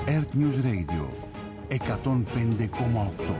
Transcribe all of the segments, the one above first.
Earth News Radio 105,8.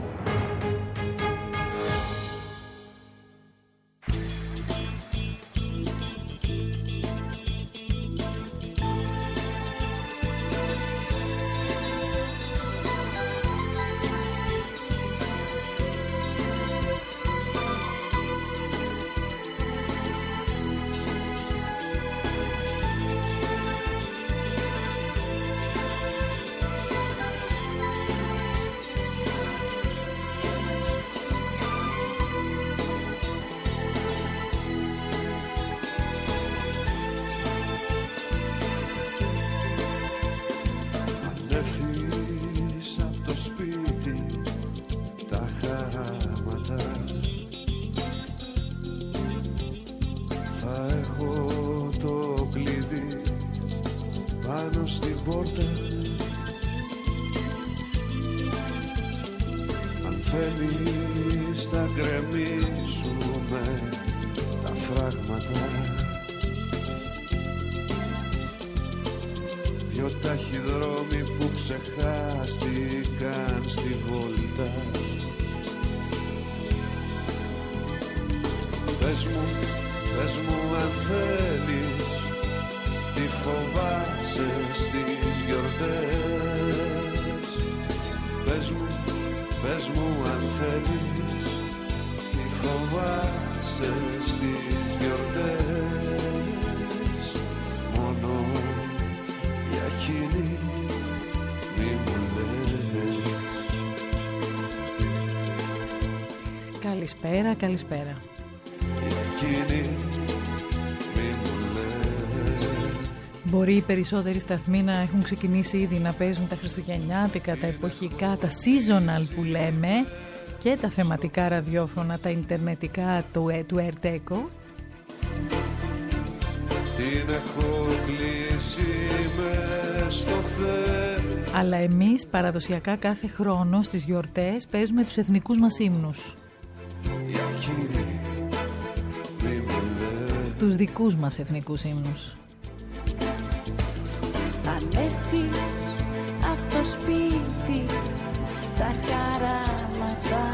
Καλησπέρα. Μπορεί οι περισσότεροι σταθμοί να έχουν ξεκινήσει ήδη να παίζουν τα χριστουγεννιάτικα, τα εποχικά, τα seasonal που λέμε, και τα θεματικά ραδιόφωνα, τα ιντερνετικά του Ερτέκο. Την έχω κλείσει μες στο χθες. Αλλά εμείς παραδοσιακά κάθε χρόνο στις γιορτές παίζουμε τους εθνικούς μας ύμνους. Τους δικούς μας εθνικούς ύμνους. Αν έρθεις απ' το σπίτι τα χαράματα,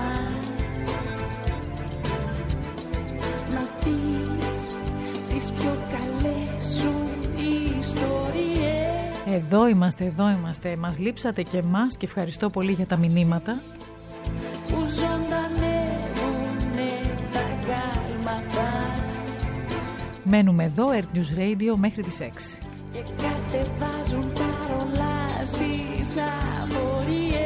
να πεις τις πιο καλές σου ιστορίες. Εδώ είμαστε. Μας λείψατε και εμάς και ευχαριστώ πολύ για τα μηνύματα. Που ζωντανεύουνε τα γάλματα. Μένουμε εδώ, Earth News Radio, μέχρι τις 6. Και κατεβάζουν παρόλα στις απορίες.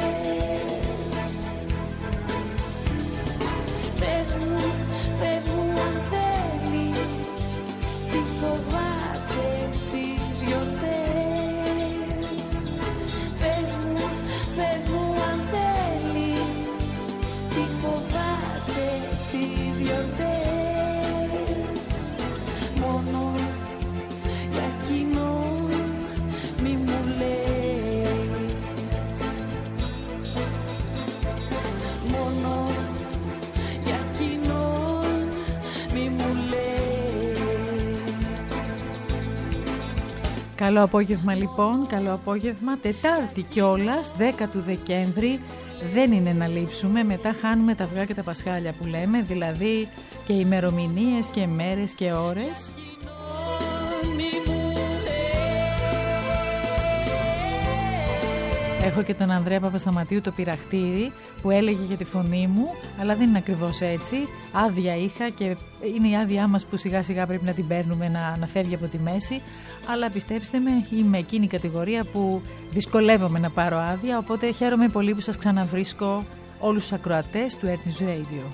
Πες μου αν θέλεις, τι φοβάσαι στις γιορτές. Πες μου αν θέλεις, τι φοβάσαι στις γιορτές. Μόνο για κοινό μη μου λες. Μόνο για κοινό μη μου λες. Καλό απόγευμα λοιπόν, καλό απόγευμα. Τετάρτη κιόλας, 10 του Δεκέμβρη. Δεν είναι να λείψουμε, μετά χάνουμε τα αυγά και τα πασχάλια που λέμε, δηλαδή και ημερομηνίες και μέρες και ώρες. Έχω και τον Ανδρέα Παπασταματίου, το πειραχτήρι, που έλεγε για τη φωνή μου, αλλά δεν είναι ακριβώς έτσι. Άδεια είχα και είναι η άδειά μας που σιγά σιγά πρέπει να την παίρνουμε να φεύγει από τη μέση. Αλλά πιστέψτε με, είμαι εκείνη η κατηγορία που δυσκολεύομαι να πάρω άδεια, οπότε χαίρομαι πολύ που σας ξαναβρίσκω όλους τους ακροατές του Earth News Radio.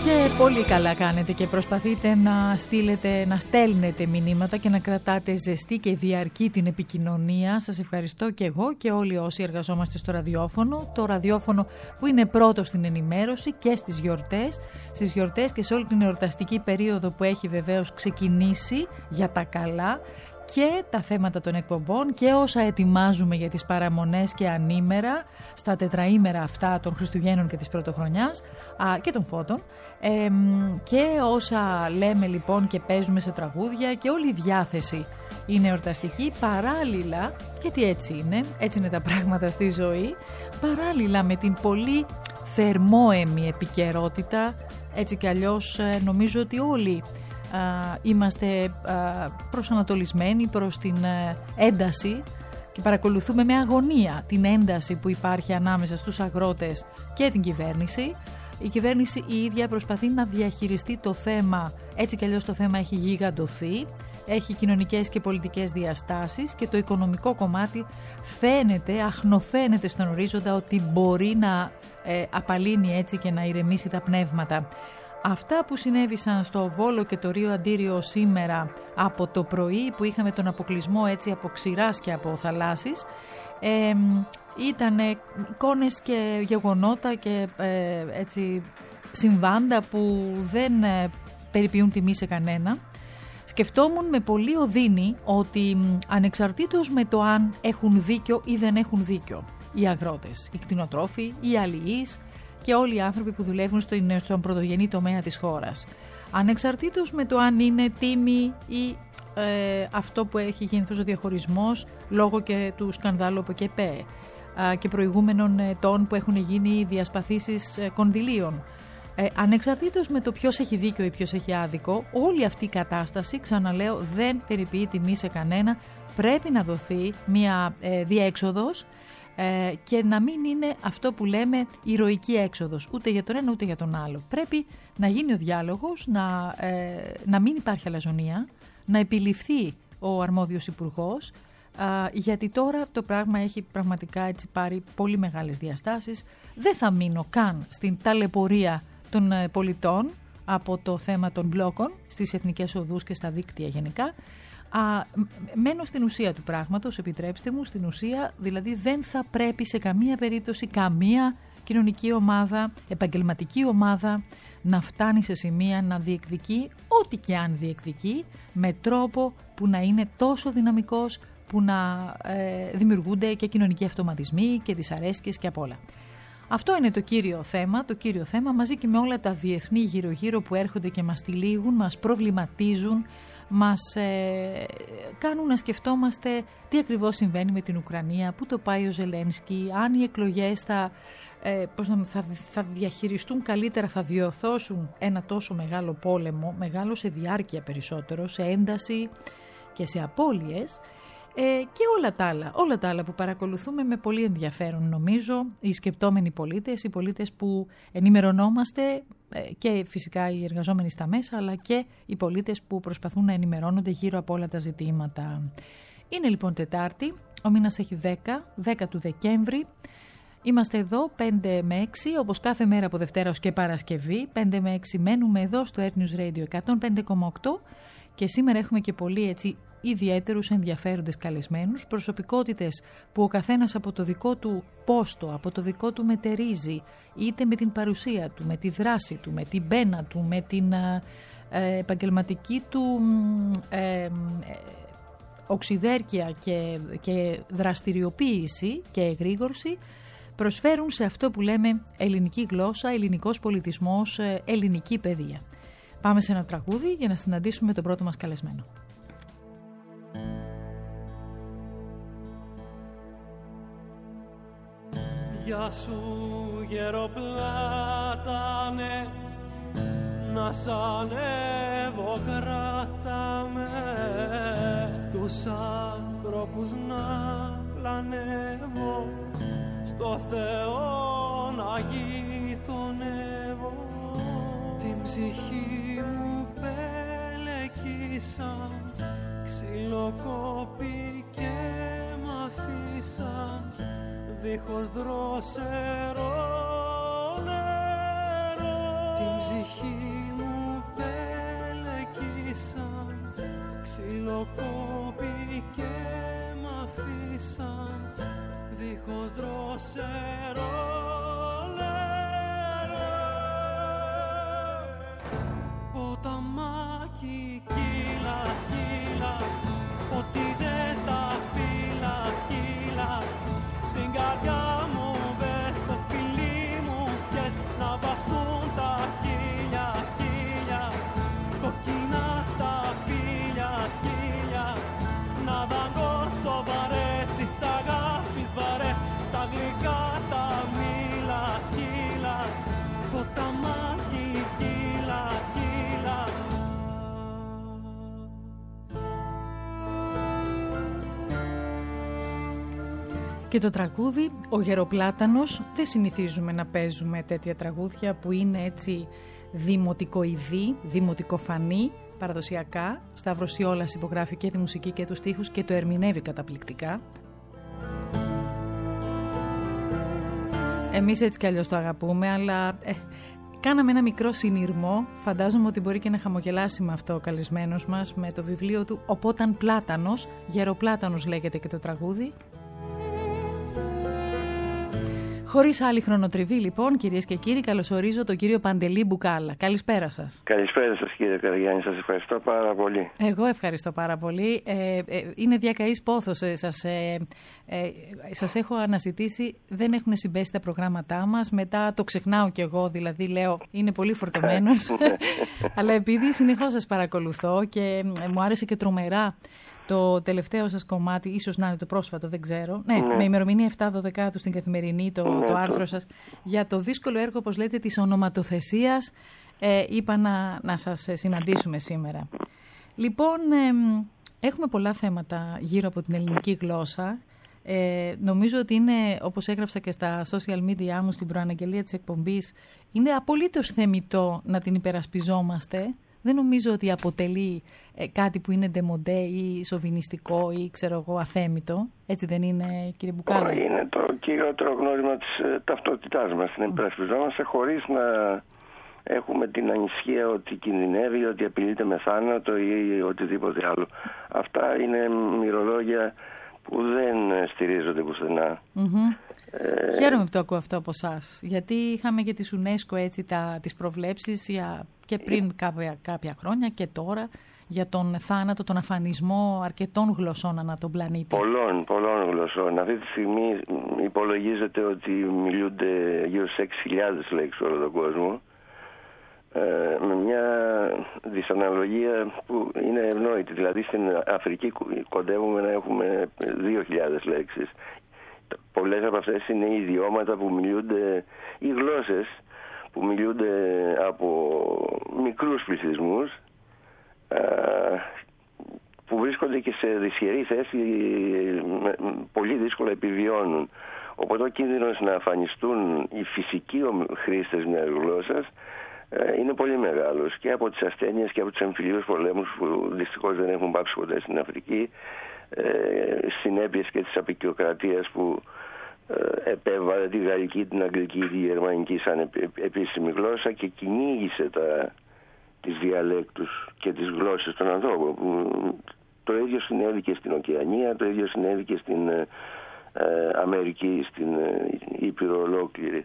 Και πολύ καλά κάνετε και προσπαθείτε να στέλνετε μηνύματα και να κρατάτε ζεστή και διαρκή την επικοινωνία. Σας ευχαριστώ και εγώ και όλοι όσοι εργαζόμαστε στο ραδιόφωνο. Το ραδιόφωνο που είναι πρώτο στην ενημέρωση και στις γιορτές και σε όλη την εορταστική περίοδο που έχει βεβαίως ξεκινήσει για τα καλά, και τα θέματα των εκπομπών και όσα ετοιμάζουμε για τις παραμονές και ανήμερα στα τετραήμερα αυτά των Χριστουγέννων και της Πρωτοχρονιάς και των Φώτων, και όσα λέμε λοιπόν και παίζουμε σε τραγούδια, και όλη η διάθεση είναι εορταστική παράλληλα, γιατί έτσι είναι τα πράγματα στη ζωή, παράλληλα με την πολύ θερμόαιμη επικαιρότητα. Έτσι κι αλλιώς νομίζω ότι όλοι είμαστε προσανατολισμένοι προς την ένταση και παρακολουθούμε με αγωνία την ένταση που υπάρχει ανάμεσα στους αγρότες και την κυβέρνηση. Η κυβέρνηση η ίδια προσπαθεί να διαχειριστεί το θέμα, έτσι κι αλλιώς το θέμα έχει γιγαντωθεί, έχει κοινωνικές και πολιτικές διαστάσεις και το οικονομικό κομμάτι αχνοφαίνεται στον ορίζοντα ότι μπορεί να απαλύνει έτσι και να ηρεμήσει τα πνεύματα. Αυτά που συνέβησαν στο Βόλο και το Ρίο Αντίριο σήμερα από το πρωί, που είχαμε τον αποκλεισμό έτσι από ξηράς και από θαλάσσης, ήταν εικόνες και γεγονότα και έτσι συμβάντα που δεν περιποιούν τιμή σε κανένα. Σκεφτόμουν με πολύ οδύνη ότι ανεξαρτήτως με το αν έχουν δίκιο ή δεν έχουν δίκιο οι αγρότες, οι κτηνοτρόφοι, οι αλληλείς και όλοι οι άνθρωποι που δουλεύουν στον πρωτογενή τομέα της χώρας, ανεξαρτήτως με το αν είναι τίμη ή αυτό που έχει γίνει αυτός ο διαχωρισμός λόγω και του σκανδάλου από ΚΕΠΕ και προηγούμενων ετών που έχουν γίνει διασπαθήσεις κονδυλίων, ανεξαρτήτως με το ποιος έχει δίκιο ή ποιος έχει άδικο, όλη αυτή η κατάσταση, ξαναλέω, δεν περιποιεί τιμή σε κανένα. Πρέπει να δοθεί μια διέξοδος και να μην είναι αυτό που λέμε ηρωική έξοδος, ούτε για τον ένα ούτε για τον άλλο. Πρέπει να γίνει ο διάλογος, να μην υπάρχει αλαζονία, να επιληφθεί ο αρμόδιος υπουργός, γιατί τώρα το πράγμα έχει πραγματικά έτσι πάρει πολύ μεγάλες διαστάσεις. Δεν θα μείνω καν στην ταλαιπωρία των πολιτών από το θέμα των μπλόκων στις εθνικές οδούς και στα δίκτυα γενικά. Μένω στην ουσία του πράγματος, επιτρέψτε μου, στην ουσία, δηλαδή δεν θα πρέπει σε καμία περίπτωση καμία κοινωνική ομάδα, επαγγελματική ομάδα να φτάνει σε σημεία να διεκδικεί ό,τι και αν διεκδικεί με τρόπο που να είναι τόσο δυναμικός που να δημιουργούνται και κοινωνικοί αυτοματισμοί και δυσαρέσκειες και απ' όλα. Αυτό είναι το κύριο θέμα μαζί και με όλα τα διεθνή γύρω-γύρω που έρχονται και μας τυλίγουν, μας προβληματίζουν, μας κάνουν να σκεφτόμαστε τι ακριβώς συμβαίνει με την Ουκρανία, πού το πάει ο Ζελένσκι, αν οι εκλογές θα διαχειριστούν καλύτερα, θα διορθώσουν ένα τόσο μεγάλο πόλεμο, μεγάλο σε διάρκεια περισσότερο, σε ένταση και σε απώλειες. Και όλα τα άλλα που παρακολουθούμε με πολύ ενδιαφέρον, νομίζω, οι σκεπτόμενοι πολίτες, οι πολίτες που ενημερωνόμαστε και φυσικά οι εργαζόμενοι στα μέσα, αλλά και οι πολίτες που προσπαθούν να ενημερώνονται γύρω από όλα τα ζητήματα. Είναι λοιπόν Τετάρτη, ο μήνας έχει 10 του Δεκέμβρη. Είμαστε εδώ 5 με 6, όπως κάθε μέρα από Δευτέρα ως και Παρασκευή, 5 με 6 μένουμε εδώ στο Air News Radio 105,8 και σήμερα έχουμε και πολύ έτσι ιδιαίτερους ενδιαφέροντες καλεσμένους, προσωπικότητες που ο καθένας από το δικό του πόστο, από το δικό του μετερίζει, είτε με την παρουσία του, με τη δράση του, με την πένα του, με την επαγγελματική του οξυδέρκεια και δραστηριοποίηση και εγρήγορση, προσφέρουν σε αυτό που λέμε ελληνική γλώσσα, ελληνικός πολιτισμός, ελληνική παιδεία. Πάμε σε ένα τραγούδι για να συναντήσουμε τον πρώτο μας καλεσμένο. Γεια σου γεροπλάτανε, να σ' ανέβω κράταμε, τους άνθρωπους να πλανεύω, στο Θεό να γειτονεύω. Την ψυχή μου πελεκίσαν, ξυλοκόπη και μ' αφήσαν, δίχως δρόσερο νερό. Την ψυχή μου πελεκίσαν, ξυλοκόπη και μ' αφήσαν δίχως δρόσερο νερό. Ποταμάκι κύλα, κύλα, ποτίζε τα φύλλα, κύλα, στην καρδιά μου μπες, στο φιλί μου πιες, να βαφτούν τα χίλια, χίλια, κοκκίνα στα φύλλα, χίλια, να δαγκώσω βαρέ της αγάπης βαρέ, τα γλυκά τα μήλα, κύλα, ποταμάκι κύλα, κύλα. Και το τραγούδι «Ο Γεροπλάτανος», δεν συνηθίζουμε να παίζουμε τέτοια τραγούδια που είναι έτσι δημοτικοειδή, δημοτικοφανή, παραδοσιακά. Ο Σταύρος Ιόλας υπογράφει και τη μουσική και τους στίχους και το ερμηνεύει καταπληκτικά. Εμείς έτσι κι αλλιώς το αγαπούμε, αλλά κάναμε ένα μικρό συνειρμό. Φαντάζομαι ότι μπορεί και να χαμογελάσει με αυτό ο καλεσμένος μας, με το βιβλίο του «Οπόταν Πλάτανος», Γεροπλάτανος λέγεται και το τραγούδι. Χωρίς άλλη χρονοτριβή, λοιπόν, κυρίες και κύριοι, καλωσορίζω τον κύριο Παντελή Μπουκάλα. Καλησπέρα σας. Καλησπέρα σας, κύριε Καραγιάννη. Σας ευχαριστώ πάρα πολύ. Εγώ ευχαριστώ πάρα πολύ. Είναι διακαής πόθος. Σας έχω αναζητήσει. Δεν έχουν συμπέσει τα προγράμματά μας. Μετά το ξεχνάω κι εγώ, δηλαδή λέω είναι πολύ φορτωμένος. Αλλά επειδή συνεχώς σας παρακολουθώ και μου άρεσε και τρομερά το τελευταίο σας κομμάτι, ίσως να είναι το πρόσφατο, δεν ξέρω. Ναι, με ημερομηνία 7/12 στην Καθημερινή, το άρθρο σας, για το δύσκολο έργο, όπως λέτε, της ονοματοθεσίας, είπα να σας συναντήσουμε σήμερα. Λοιπόν, έχουμε πολλά θέματα γύρω από την ελληνική γλώσσα. Νομίζω ότι είναι, όπως έγραψα και στα social media μου στην προαναγγελία της εκπομπής, είναι απολύτως θεμιτό να την υπερασπιζόμαστε. Δεν νομίζω ότι αποτελεί κάτι που είναι ντεμοντέ ή σοβινιστικό ή ξέρω εγώ αθέμητο. Έτσι δεν είναι, κύριε Μπουκάλα? Είναι το κυριότερο γνώριμα της ταυτότητάς μας. Την υπερασπιζόμαστε χωρίς να έχουμε την ανησυχία ότι κινδυνεύει, ότι απειλείται με θάνατο ή οτιδήποτε άλλο. Αυτά είναι μυρολόγια που δεν στηρίζονται πουθενά. Χαίρομαι που το ακούω αυτό από εσάς, γιατί είχαμε και τη UNESCO έτσι τις προβλέψεις και πριν κάποια χρόνια και τώρα για τον θάνατο, τον αφανισμό αρκετών γλωσσών ανά τον πλανήτη. Πολλών γλωσσών. Αυτή τη στιγμή υπολογίζεται ότι μιλούνται γύρω στις 6.000 λέξεις όλο τον κόσμο, με μια δυσαναλογία που είναι ευνόητη. Δηλαδή στην Αφρική κοντεύουμε να έχουμε 2.000 λέξεις. Πολλές από αυτές είναι ιδιώματα που μιλούνται, οι γλώσσες που μιλούνται από μικρούς πληθυσμούς, που βρίσκονται και σε δυσχερή θέση, πολύ δύσκολα επιβιώνουν. Οπότε ο κίνδυνος να αφανιστούν οι φυσικοί χρήστες μιας γλώσσας είναι πολύ μεγάλος, και από τις ασθένειες και από τους εμφυλίους πολέμους που δυστυχώς δεν έχουν πάψει ποτέ στην Αφρική, συνέπειες και της αποικιοκρατίας που επέβαλε τη γαλλική, την αγγλική, τη γερμανική σαν επίσημη γλώσσα και κυνήγησε τις διαλέκτους και τις γλώσσες των ανθρώπων. Το ίδιο συνέβη και στην Οκεανία, το ίδιο συνέβη και στην Αμερική, στην Ήπειρο ολόκληρη.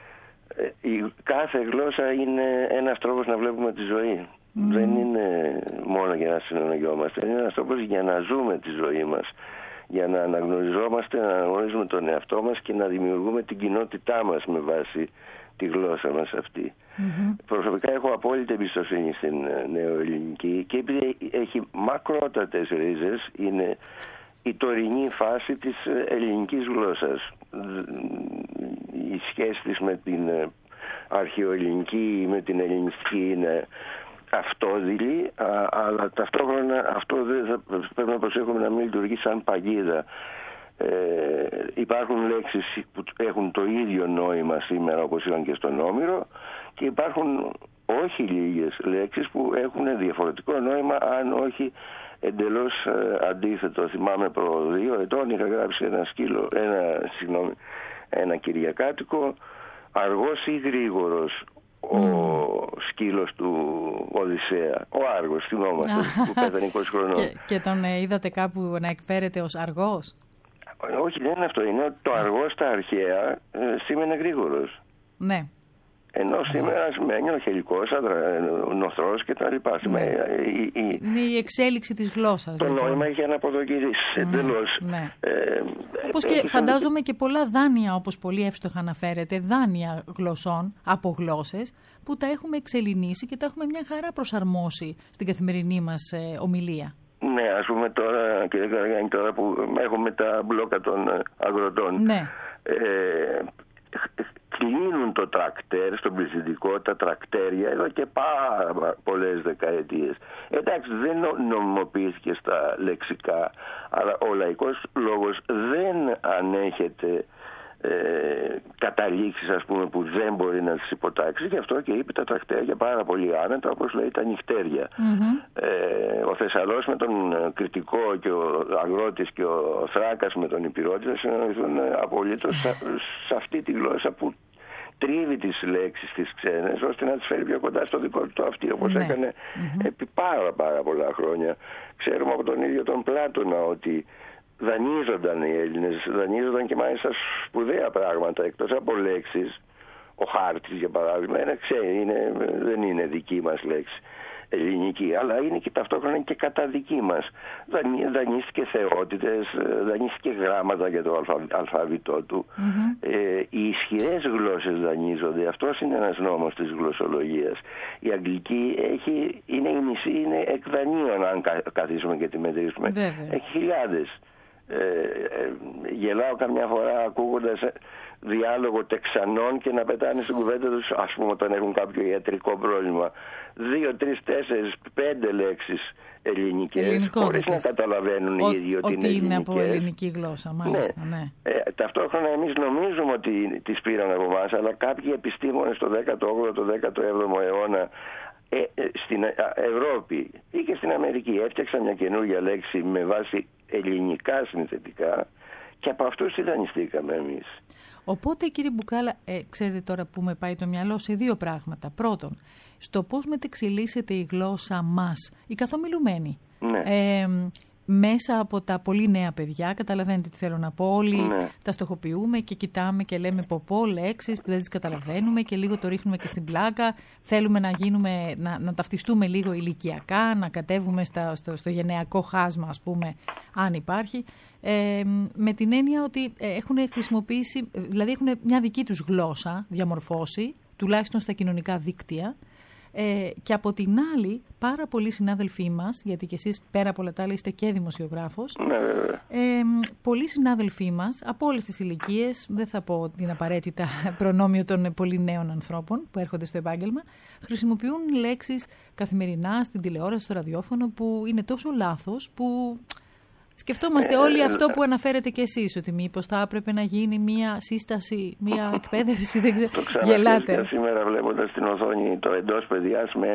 Κάθε γλώσσα είναι ένας τρόπος να βλέπουμε τη ζωή. Δεν είναι μόνο για να συναναγιόμαστε, είναι ένας τρόπος για να ζούμε τη ζωή μας, για να αναγνωριζόμαστε, να αναγνωρίζουμε τον εαυτό μας και να δημιουργούμε την κοινότητά μας με βάση τη γλώσσα μας αυτή. Προσωπικά έχω απόλυτη εμπιστοσύνη στην νεοελληνική, και επειδή έχει μακρότατες ρίζες, είναι η τωρινή φάση της ελληνικής γλώσσας. Η σχέση της με την αρχαιοελληνική, με την ελληνιστική είναι αυτόδηλη, αλλά ταυτόχρονα αυτό πρέπει να προσέχουμε να μην λειτουργεί σαν παγίδα. Υπάρχουν λέξεις που έχουν το ίδιο νόημα σήμερα όπως είχαν και στον Όμηρο, και υπάρχουν όχι λίγες λέξεις που έχουν διαφορετικό νόημα, αν όχι εντελώς αντίθετο. Θυμάμαι προ 2 ετών είχα γράψει ένα κυριακάτικο, αργός ή γρήγορος, ο σκύλος του Οδυσσέα, ο Άργος, θυμόμαστε, που πέθανε 20 χρονών. Και τον είδατε κάπου να εκφέρεται ως αργός? Όχι, δεν είναι αυτό. Είναι ότι το αργός στα αρχαία σήμαινε γρήγορος. Ναι. Ενώ σήμερα σημαίνει ο χελικός, ο νοθρός κτλ. Είναι η εξέλιξη της γλώσσας. Το νόημα έχει αναποδογυρίσει εντελώς. Ναι. Όπως και φαντάζομαι και πολλά δάνεια, όπως πολύ εύστοχα αναφέρεται, δάνεια γλωσσών από γλώσσες που τα έχουμε εξελληνίσει και τα έχουμε μια χαρά προσαρμόσει στην καθημερινή μας ομιλία. Ναι, ας πούμε τώρα, κύριε Καραγιάννη, τώρα που έχουμε τα μπλόκα των αγροτών. Ναι. Κλείνουν το τρακτέρ στον πληθυντικό, τα τρακτέρια εδώ και πάρα πολλές δεκαετίες. Εντάξει, δεν νομιμοποιήθηκε στα λεξικά, αλλά ο λαϊκός λόγος δεν ανέχεται καταλήξεις, ας πούμε, που δεν μπορεί να τις υποτάξει. Γι' αυτό και είπε τα τρακτέρια πάρα πολύ άνετα, όπως λέει τα νυχτέρια. Ο Θεσσαλός με τον Κρητικό και ο Αγρότης και ο Θράκας με τον Ηπειρώτη θα συναντηθούν απολύτως σε αυτή τη γλώσσα που τρίβει τις λέξεις τις ξένες ώστε να τις φέρει πιο κοντά στο δικό του αυτή, όπως έκανε επί πάρα πολλά χρόνια. Ξέρουμε από τον ίδιο τον Πλάτωνα ότι δανείζονταν οι Έλληνες, δανείζονταν και μάλιστα σπουδαία πράγματα εκτός από λέξεις. Ο χάρτης, για παράδειγμα, δεν είναι δική μας λέξη ελληνική, αλλά είναι και ταυτόχρονα και κατά δική μας. Δανείστηκε θεότητες, δανείστηκε γράμματα για το αλφαβητό του. Οι ισχυρές γλώσσες δανείζονται. Αυτός είναι ένας νόμος της γλωσσολογίας. Η αγγλική είναι η μισή, είναι εκ δανείων, αν καθίσουμε και τη μετρήσουμε. Έχει χιλιάδες. Γελάω καμιά φορά ακούγοντας διάλογο Τεξανών και να πετάνε στην κουβέντα τους, ας πούμε, όταν έχουν κάποιο ιατρικό πρόβλημα, 2, 3, 4, 5 λέξεις ελληνικές, χωρίς να καταλαβαίνουν οι ίδιοι ότι είναι από ελληνική γλώσσα, μάλιστα. Ναι. Ταυτόχρονα εμείς νομίζουμε ότι τις πήραν από εμάς, αλλά κάποιοι επιστήμονες το 18ο, το 17ο αιώνα στην Ευρώπη ή και στην Αμερική έφτιαξαν μια καινούργια λέξη με βάση ελληνικά συνθετικά και από αυτούς τη δανειστήκαμε εμείς. Οπότε, κύριε Μπουκάλα, ξέρετε τώρα που με πάει το μυαλό σε δύο πράγματα. Πρώτον, στο πώς μετεξελίσσεται η γλώσσα μας, η καθομιλουμένη. Ναι. Μέσα από τα πολύ νέα παιδιά, καταλαβαίνετε τι θέλω να πω, όλοι τα στοχοποιούμε και κοιτάμε και λέμε πω λέξεις που δεν τις καταλαβαίνουμε και λίγο το ρίχνουμε και στην πλάκα. Θέλουμε να ταυτιστούμε λίγο ηλικιακά, να κατέβουμε στο γενεακό χάσμα, ας πούμε, αν υπάρχει. Με την έννοια ότι έχουν χρησιμοποιήσει, δηλαδή έχουν μια δική τους γλώσσα διαμορφώσει, τουλάχιστον στα κοινωνικά δίκτυα. Και από την άλλη, πάρα πολλοί συνάδελφοί μας, γιατί και εσείς πέρα από όλα τα άλλα είστε και δημοσιογράφος, πολλοί συνάδελφοί μας από όλες τις ηλικίες, δεν θα πω την απαραίτητα προνόμιο των πολύ νέων ανθρώπων που έρχονται στο επάγγελμα, χρησιμοποιούν λέξεις καθημερινά στην τηλεόραση, στο ραδιόφωνο, που είναι τόσο λάθος που σκεφτόμαστε όλοι αυτό που αναφέρετε και εσείς, ότι μήπως θα έπρεπε να γίνει μία σύσταση, μία εκπαίδευση, δεν ξέρω. Γελάτε. Σήμερα βλέποντας στην οθόνη το εντός παιδιάς με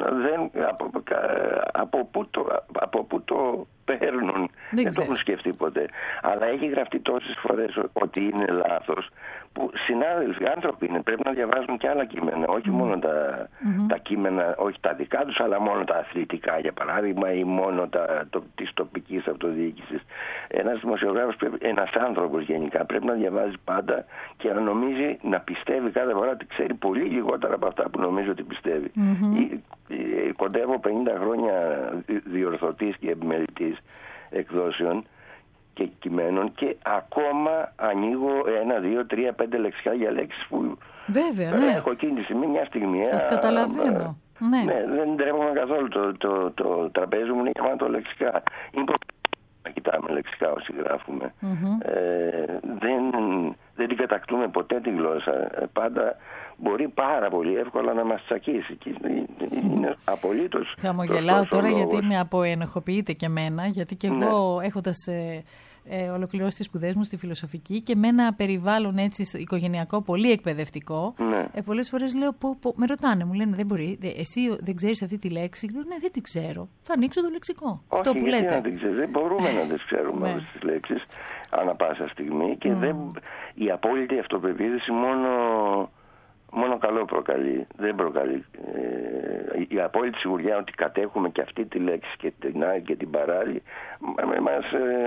από πού το παίρνουν. Δεν το έχουν σκεφτεί ποτέ. Αλλά έχει γραφτεί τόσες φορές ότι είναι λάθος, που συνάδελφοι, άνθρωποι είναι, πρέπει να διαβάζουν και άλλα κείμενα, όχι μόνο τα κείμενα, όχι τα δικά τους, αλλά μόνο τα αθλητικά, για παράδειγμα, ή μόνο της τοπικής αυτοδιοίκησης. Ένας δημοσιογράφος, ένας άνθρωπος γενικά, πρέπει να διαβάζει πάντα και να νομίζει, να πιστεύει κάθε φορά ότι ξέρει πολύ λιγότερα από αυτά που νομίζει ότι πιστεύει. Κοντεύω 50 χρόνια διορθωτής και επιμελητής εκδόσεων και κειμένων και ακόμα ανοίγω 1, 2, 3, 5 λεξικά για λέξεις που έχω εκείνη τη στιγμή μια στιγμή. Σας καταλαβαίνω. Ναι, δεν τρέπομαι καθόλου. Το τραπέζι μου είναι γεμάτο λεξικά. Είναι να κοιτάμε λεξικά όσοι γράφουμε. Δεν την κατακτούμε ποτέ τη γλώσσα. Πάντα μπορεί πάρα πολύ εύκολα να μας τσακίσει. Είναι απολύτως. Χαμογελάω τώρα γιατί με αποενοχοποιείτε και εμένα, γιατί και εγώ έχοντας ολοκληρώσει τις σπουδές μου στη φιλοσοφική και με ένα περιβάλλον έτσι οικογενειακό πολύ εκπαιδευτικό, πολλές φορές λέω, με ρωτάνε, μου λένε, δεν μπορεί, εσύ δεν ξέρεις αυτή τη λέξη? Λέω, ναι, δεν την ξέρω. Θα ανοίξω το λεξικό. Όχι, αυτό που λέτε. Να την ξέρεις. Δεν μπορούμε να τις ξέρουμε όλες τις λέξεις ανά πάσα στιγμή και η απόλυτη αυτοπεποίθηση Μόνο καλό προκαλεί. Δεν προκαλεί. Η απόλυτη σιγουριά ότι κατέχουμε και αυτή τη λέξη και την άλλη και την παράλληλη μας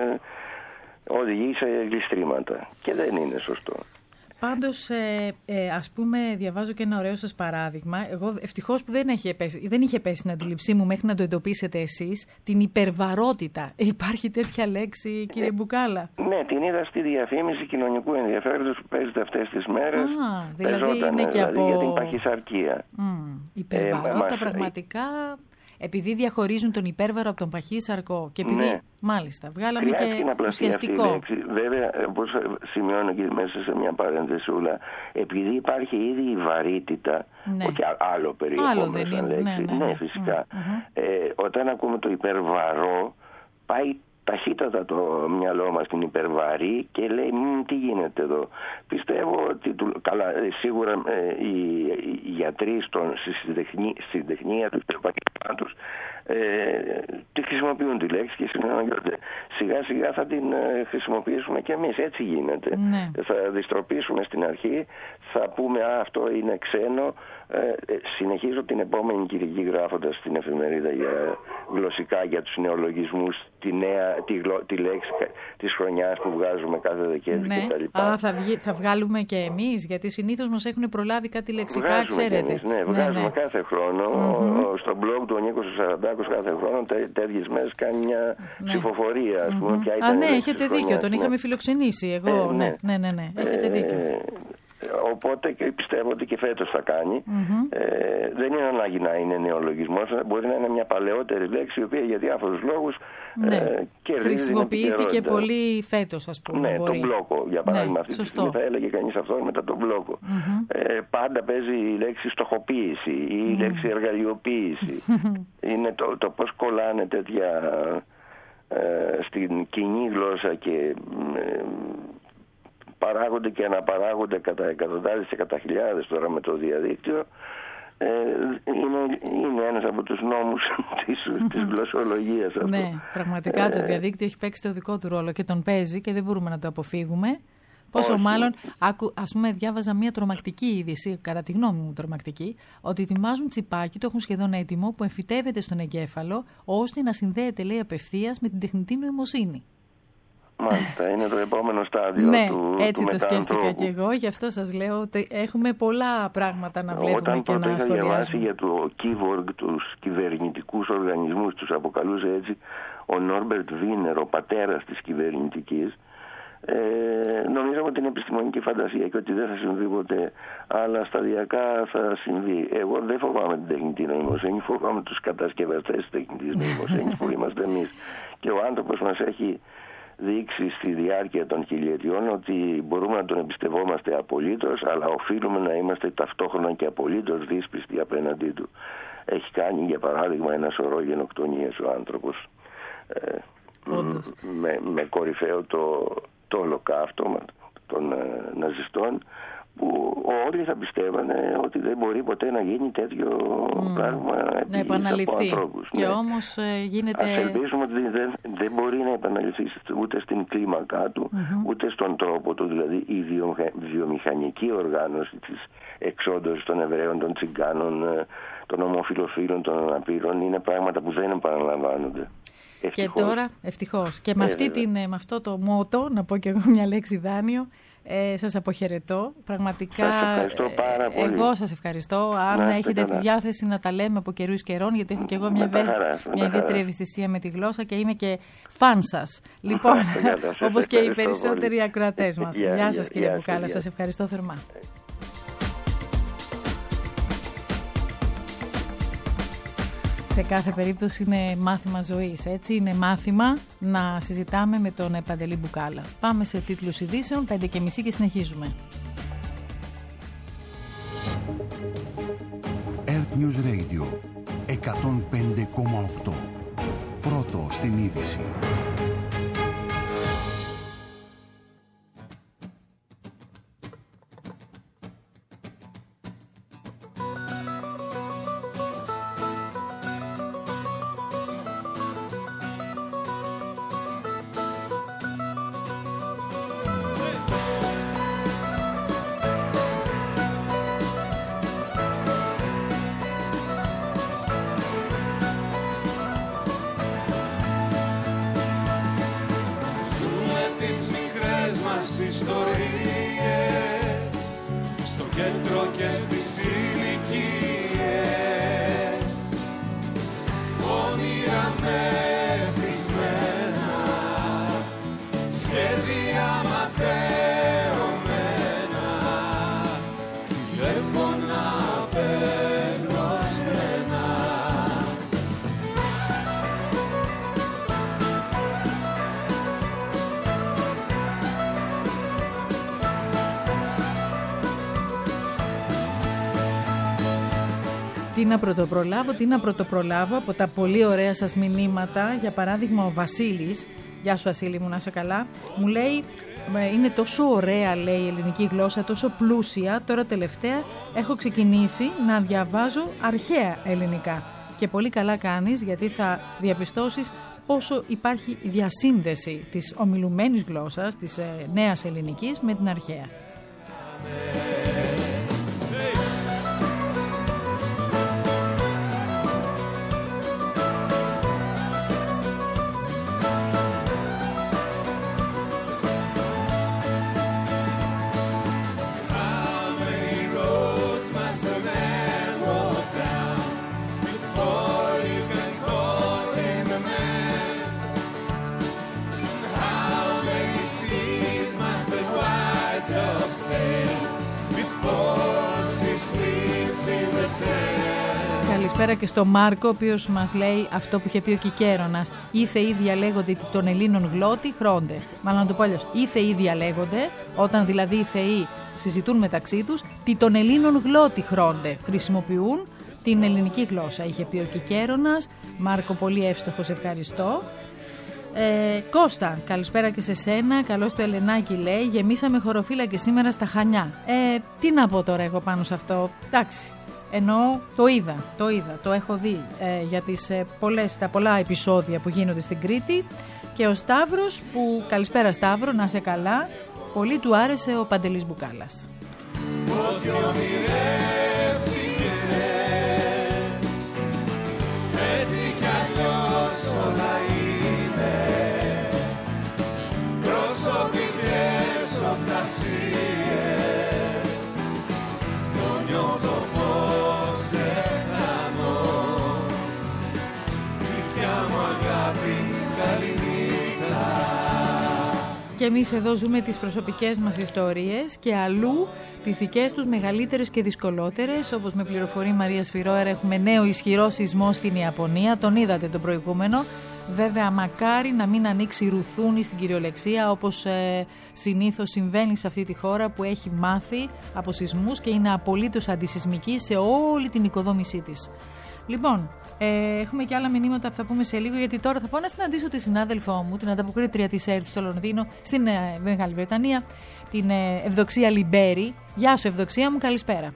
οδηγεί σε γλιστρήματα. Και δεν είναι σωστό. Πάντως, ας πούμε, διαβάζω και ένα ωραίο σας παράδειγμα. Εγώ ευτυχώς που δεν είχε πέσει στην αντίληψή μου μέχρι να το εντοπίσετε εσείς, την υπερβαρότητα. Υπάρχει τέτοια λέξη, κύριε Μπουκάλα? Ναι, την είδα στη διαφήμιση κοινωνικού ενδιαφέροντος που παίζεται αυτές τις μέρες. Δηλαδή είναι και από... για την παχυσαρκία. Υπερβαρότητα πραγματικά... Επειδή διαχωρίζουν τον υπέρβαρο από τον παχύσαρκο και επειδή, ναι, μάλιστα, βγάλαμε και ουσιαστικό. Αυτή η λέξη. Βέβαια, όπως σημειώνω και μέσα σε μια παρένθεσούλα, επειδή υπάρχει ήδη η βαρύτητα, ναι, όχι άλλο περιεχόμενο σαν λέξη, ναι, φυσικά. Όταν ακούμε το υπερβαρό, πάει ταχύτατα το μυαλό μας στην υπερβαρή και λέει τι γίνεται εδώ. Πιστεύω ότι καλά, σίγουρα οι γιατροί στην τεχνία του επαγγελμάτους τη χρησιμοποιούν τη λέξη και συνεννοούνται. Σιγά σιγά θα την χρησιμοποιήσουμε και εμείς. Έτσι γίνεται. Ναι. Θα διστροπήσουμε στην αρχή, θα πούμε αυτό είναι ξένο. Συνεχίζω την επόμενη Κυριακή γράφοντας στην εφημερίδα για γλωσσικά για τους νεολογισμούς τη λέξη της χρονιάς που βγάζουμε κάθε Δεκέμβρη, ναι, κτλ. Θα βγάλουμε και εμείς, γιατί συνήθως μας έχουν προλάβει κάτι λεξικά, βγάζουμε, ξέρετε. Εμείς, ναι, βγάζουμε κάθε χρόνο. Στο blog του ο Νίκος Σαραντάκος κάθε χρόνο τέτοιες μέρες κάνει μια ψηφοφορία, ας πούμε. Ναι, έχετε δίκιο, τον είχαμε φιλοξενήσει εγώ. Ναι, έχετε δίκιο. Οπότε και πιστεύω ότι και φέτος θα κάνει. Δεν είναι ανάγκη να είναι νεολογισμός. Μπορεί να είναι μια παλαιότερη λέξη η οποία για διάφορους λόγους χρησιμοποιήθηκε πολύ φέτος, ας πούμε. Ναι, τον μπλόκο. Για παράδειγμα, αυτή τη στιγμή θα έλεγε κανείς αυτό μετά τον μπλόκο. Πάντα παίζει η λέξη στοχοποίηση ή η λέξη εργαλειοποίηση. Είναι το πώς κολλάνε τέτοια στην κοινή γλώσσα και παράγονται και αναπαράγονται κατά εκατοντάδες και κατά χιλιάδες τώρα με το διαδίκτυο. Είναι ένας από τους νόμους της γλωσσολογίας αυτό. Ναι, πραγματικά το διαδίκτυο έχει παίξει το δικό του ρόλο και τον παίζει και δεν μπορούμε να το αποφύγουμε. Πόσο μάλλον, ας πούμε, διάβαζα μια τρομακτική είδηση, κατά τη γνώμη μου τρομακτική, ότι ετοιμάζουν τσιπάκι, το έχουν σχεδόν έτοιμο, που εμφυτεύεται στον εγκέφαλο, ώστε να συνδέεται, λέει, απευθείας με την τεχνητή νοημοσύνη. Μάλιστα, είναι το επόμενο στάδιο ναι, του έτσι το σκέφτηκα και εγώ, γι' αυτό σας λέω ότι έχουμε πολλά πράγματα να βλέπουμε και να σχολιάζουμε. Όταν πρώτα είχα διαβάσει για το Keyword, τους κυβερνητικούς οργανισμούς, τους αποκαλούσε έτσι ο Νόρμπερτ Βίνερ, ο πατέρας της κυβερνητικής, νομίζαμε την επιστημονική φαντασία και ότι δεν θα συμβεί ποτέ, αλλά σταδιακά θα συμβεί. Εγώ δεν φοβάμαι την τεχνητή νοημοσύνη, φοβάμαι τους κατασκευαστές της τεχνητής νοημοσύνης που είμαστε εμείς. Και ο άνθρωπος μας έχει δείξει στη διάρκεια των χιλιετιών ότι μπορούμε να τον εμπιστευόμαστε απολύτως, αλλά οφείλουμε να είμαστε ταυτόχρονα και απολύτως δύσπιστοι απέναντί του. Έχει κάνει, για παράδειγμα, ένα σωρό γενοκτονίες ο άνθρωπος, με κορυφαίο το ολοκαύτωμα των ναζιστών, που όλοι θα πιστεύανε ότι δεν μπορεί ποτέ να γίνει τέτοιο πράγμα να επαναληφθεί. Από ανθρώπους. Και όμως γίνεται... Ας ελπίσουμε ότι δεν μπορεί να επαναληφθεί ούτε στην κλίμακά του, ούτε στον τρόπο του. Δηλαδή η βιομηχανική οργάνωση της εξόντωσης των Εβραίων, των Τσιγκάνων, των ομοφυλοφίλων, των αναπήρων είναι πράγματα που δεν επαναλαμβάνονται. Ευτυχώς. Και τώρα, ευτυχώς. Και με αυτό το μότο, να πω και εγώ μια λέξη δάνειο, σας αποχαιρετώ. Πραγματικά, σας ευχαριστώ πάρα πολύ. Εγώ σας ευχαριστώ. Αν έχετε τη διάθεση να τα λέμε από καιρούς καιρών, γιατί έχω και εγώ μια ιδιαίτερη ευαισθησία με τη γλώσσα και είμαι και φαν σας. Λοιπόν, όπως και οι περισσότεροι ακροατές μας. Γεια σας, κύριε Μπουκάλα. Σας ευχαριστώ θερμά. Σε κάθε περίπτωση είναι μάθημα ζωής, έτσι. Είναι μάθημα να συζητάμε με τον Παντελή Μπουκάλα. Πάμε σε τίτλους ειδήσεων, 5:30 και συνεχίζουμε. Earth News Radio 105,8. Πρώτο στην είδηση. ιστορίες, στο κέντρο και στις ηλικίες, όνειρα μεθυσμένα, σχέδια ματαιωμένα, τηλέφωνα απεγνωσμένα. Τι να πρωτοπρολάβω από τα πολύ ωραία σας μηνύματα. Για παράδειγμα, ο Βασίλης, γεια σου Βασίλη μου, να είσαι καλά, μου λέει είναι τόσο ωραία, λέει, η ελληνική γλώσσα, τόσο πλούσια. Τώρα τελευταία έχω ξεκινήσει να διαβάζω αρχαία ελληνικά και πολύ καλά κάνεις, γιατί θα διαπιστώσεις πόσο υπάρχει διασύνδεση της ομιλουμένης γλώσσας, της νέας ελληνικής, με την αρχαία. Καλησπέρα και στο Μάρκο, ο οποίος μας λέει αυτό που είχε πει ο Κικέρονας. Οι θεοί διαλέγονται των Ελλήνων γλώτη χρώνται. Μάλλον να το πω αλλιώς. Οι θεοί διαλέγονται, όταν δηλαδή οι θεοί συζητούν μεταξύ τους, τι των Ελλήνων γλώτη χρώνται. Χρησιμοποιούν την ελληνική γλώσσα, είχε πει ο Κικέρονας. Μάρκο, πολύ εύστοχος, ευχαριστώ. Κώστα, καλησπέρα και σε σένα. Καλώς το Ελενάκι, λέει. Γεμίσαμε χωροφύλακες σήμερα στα Χανιά. Τι να πω τώρα εγώ πάνω σε αυτό. Εντάξει. Ενώ το έχω δει για τα πολλά επεισόδια που γίνονται στην Κρήτη. Και ο Σταύρος, που καλησπέρα Σταύρο, να είσαι καλά, πολύ του άρεσε ο Παντελής Μπουκάλας. Ό,τι ονειρεύτηκες, έτσι κι αλλιώς όλα είναι, προσωπικές οπτασίες, το νιώθω. Και εμείς εδώ ζούμε τις προσωπικές μας ιστορίες και αλλού τις δικές τους μεγαλύτερες και δυσκολότερες. Όπως με πληροφορεί η Μαρία Σφυρόερα, έχουμε νέο ισχυρό σεισμό στην Ιαπωνία. Τον είδατε το προηγούμενο. Βέβαια, μακάρι να μην ανοίξει ρουθούνη στην κυριολεξία, όπως συνήθως συμβαίνει σε αυτή τη χώρα που έχει μάθει από σεισμούς και είναι απολύτως αντισεισμική σε όλη την οικοδόμησή της. Λοιπόν, έχουμε και άλλα μηνύματα που θα πούμε σε λίγο, γιατί τώρα θα πάω να συναντήσω τη συνάδελφό μου, την ανταποκρίτρια της ΕΡΤ στο Λονδίνο, στην Μεγάλη Βρετανία, την Ευδοξία Λιμπέρη. Γεια σου Ευδοξία μου, καλησπέρα.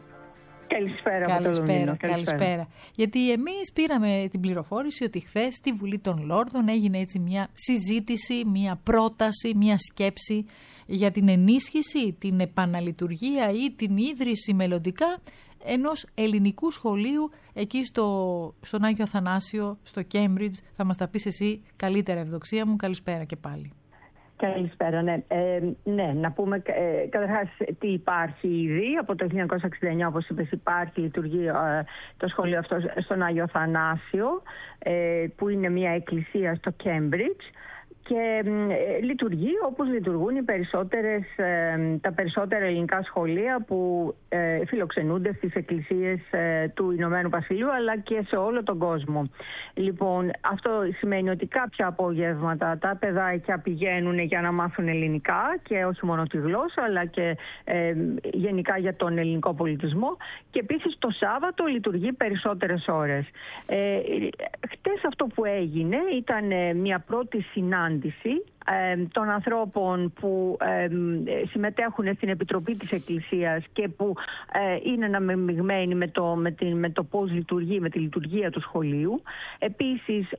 Καλησπέρα. Γιατί εμείς πήραμε την πληροφόρηση ότι χθες στη Βουλή των Λόρδων έγινε έτσι μια συζήτηση, μια πρόταση, μια σκέψη για την ενίσχυση, την επαναλειτουργία ή την ίδρυση μελλοντικά ενός ελληνικού σχολείου εκεί στον Άγιο Αθανάσιο, στο Κέμπριτζ. Θα μας τα πεις εσύ καλύτερα, Ευδοξία μου. Καλησπέρα και πάλι. Καλησπέρα, ναι. Να πούμε καταρχάς τι υπάρχει ήδη. Από το 1969, όπως είπες, λειτουργεί το σχολείο αυτό στον Άγιο Αθανάσιο, που είναι μια εκκλησία στο Κέμπριτζ. Και λειτουργεί όπως λειτουργούν τα περισσότερα ελληνικά σχολεία που φιλοξενούνται στις εκκλησίες του Ηνωμένου Βασιλείου, αλλά και σε όλο τον κόσμο. Λοιπόν, αυτό σημαίνει ότι κάποια απογεύματα τα παιδάκια πηγαίνουν για να μάθουν ελληνικά, και όχι μόνο τη γλώσσα, αλλά και γενικά για τον ελληνικό πολιτισμό. Και επίσης το Σάββατο λειτουργεί περισσότερες ώρες. Χτες αυτό που έγινε ήταν μια πρώτη συνάντηση των ανθρώπων που συμμετέχουν στην Επιτροπή της Εκκλησίας και που είναι αναμειγμένοι με το πώς λειτουργεί, με τη λειτουργία του σχολείου. Επίσης,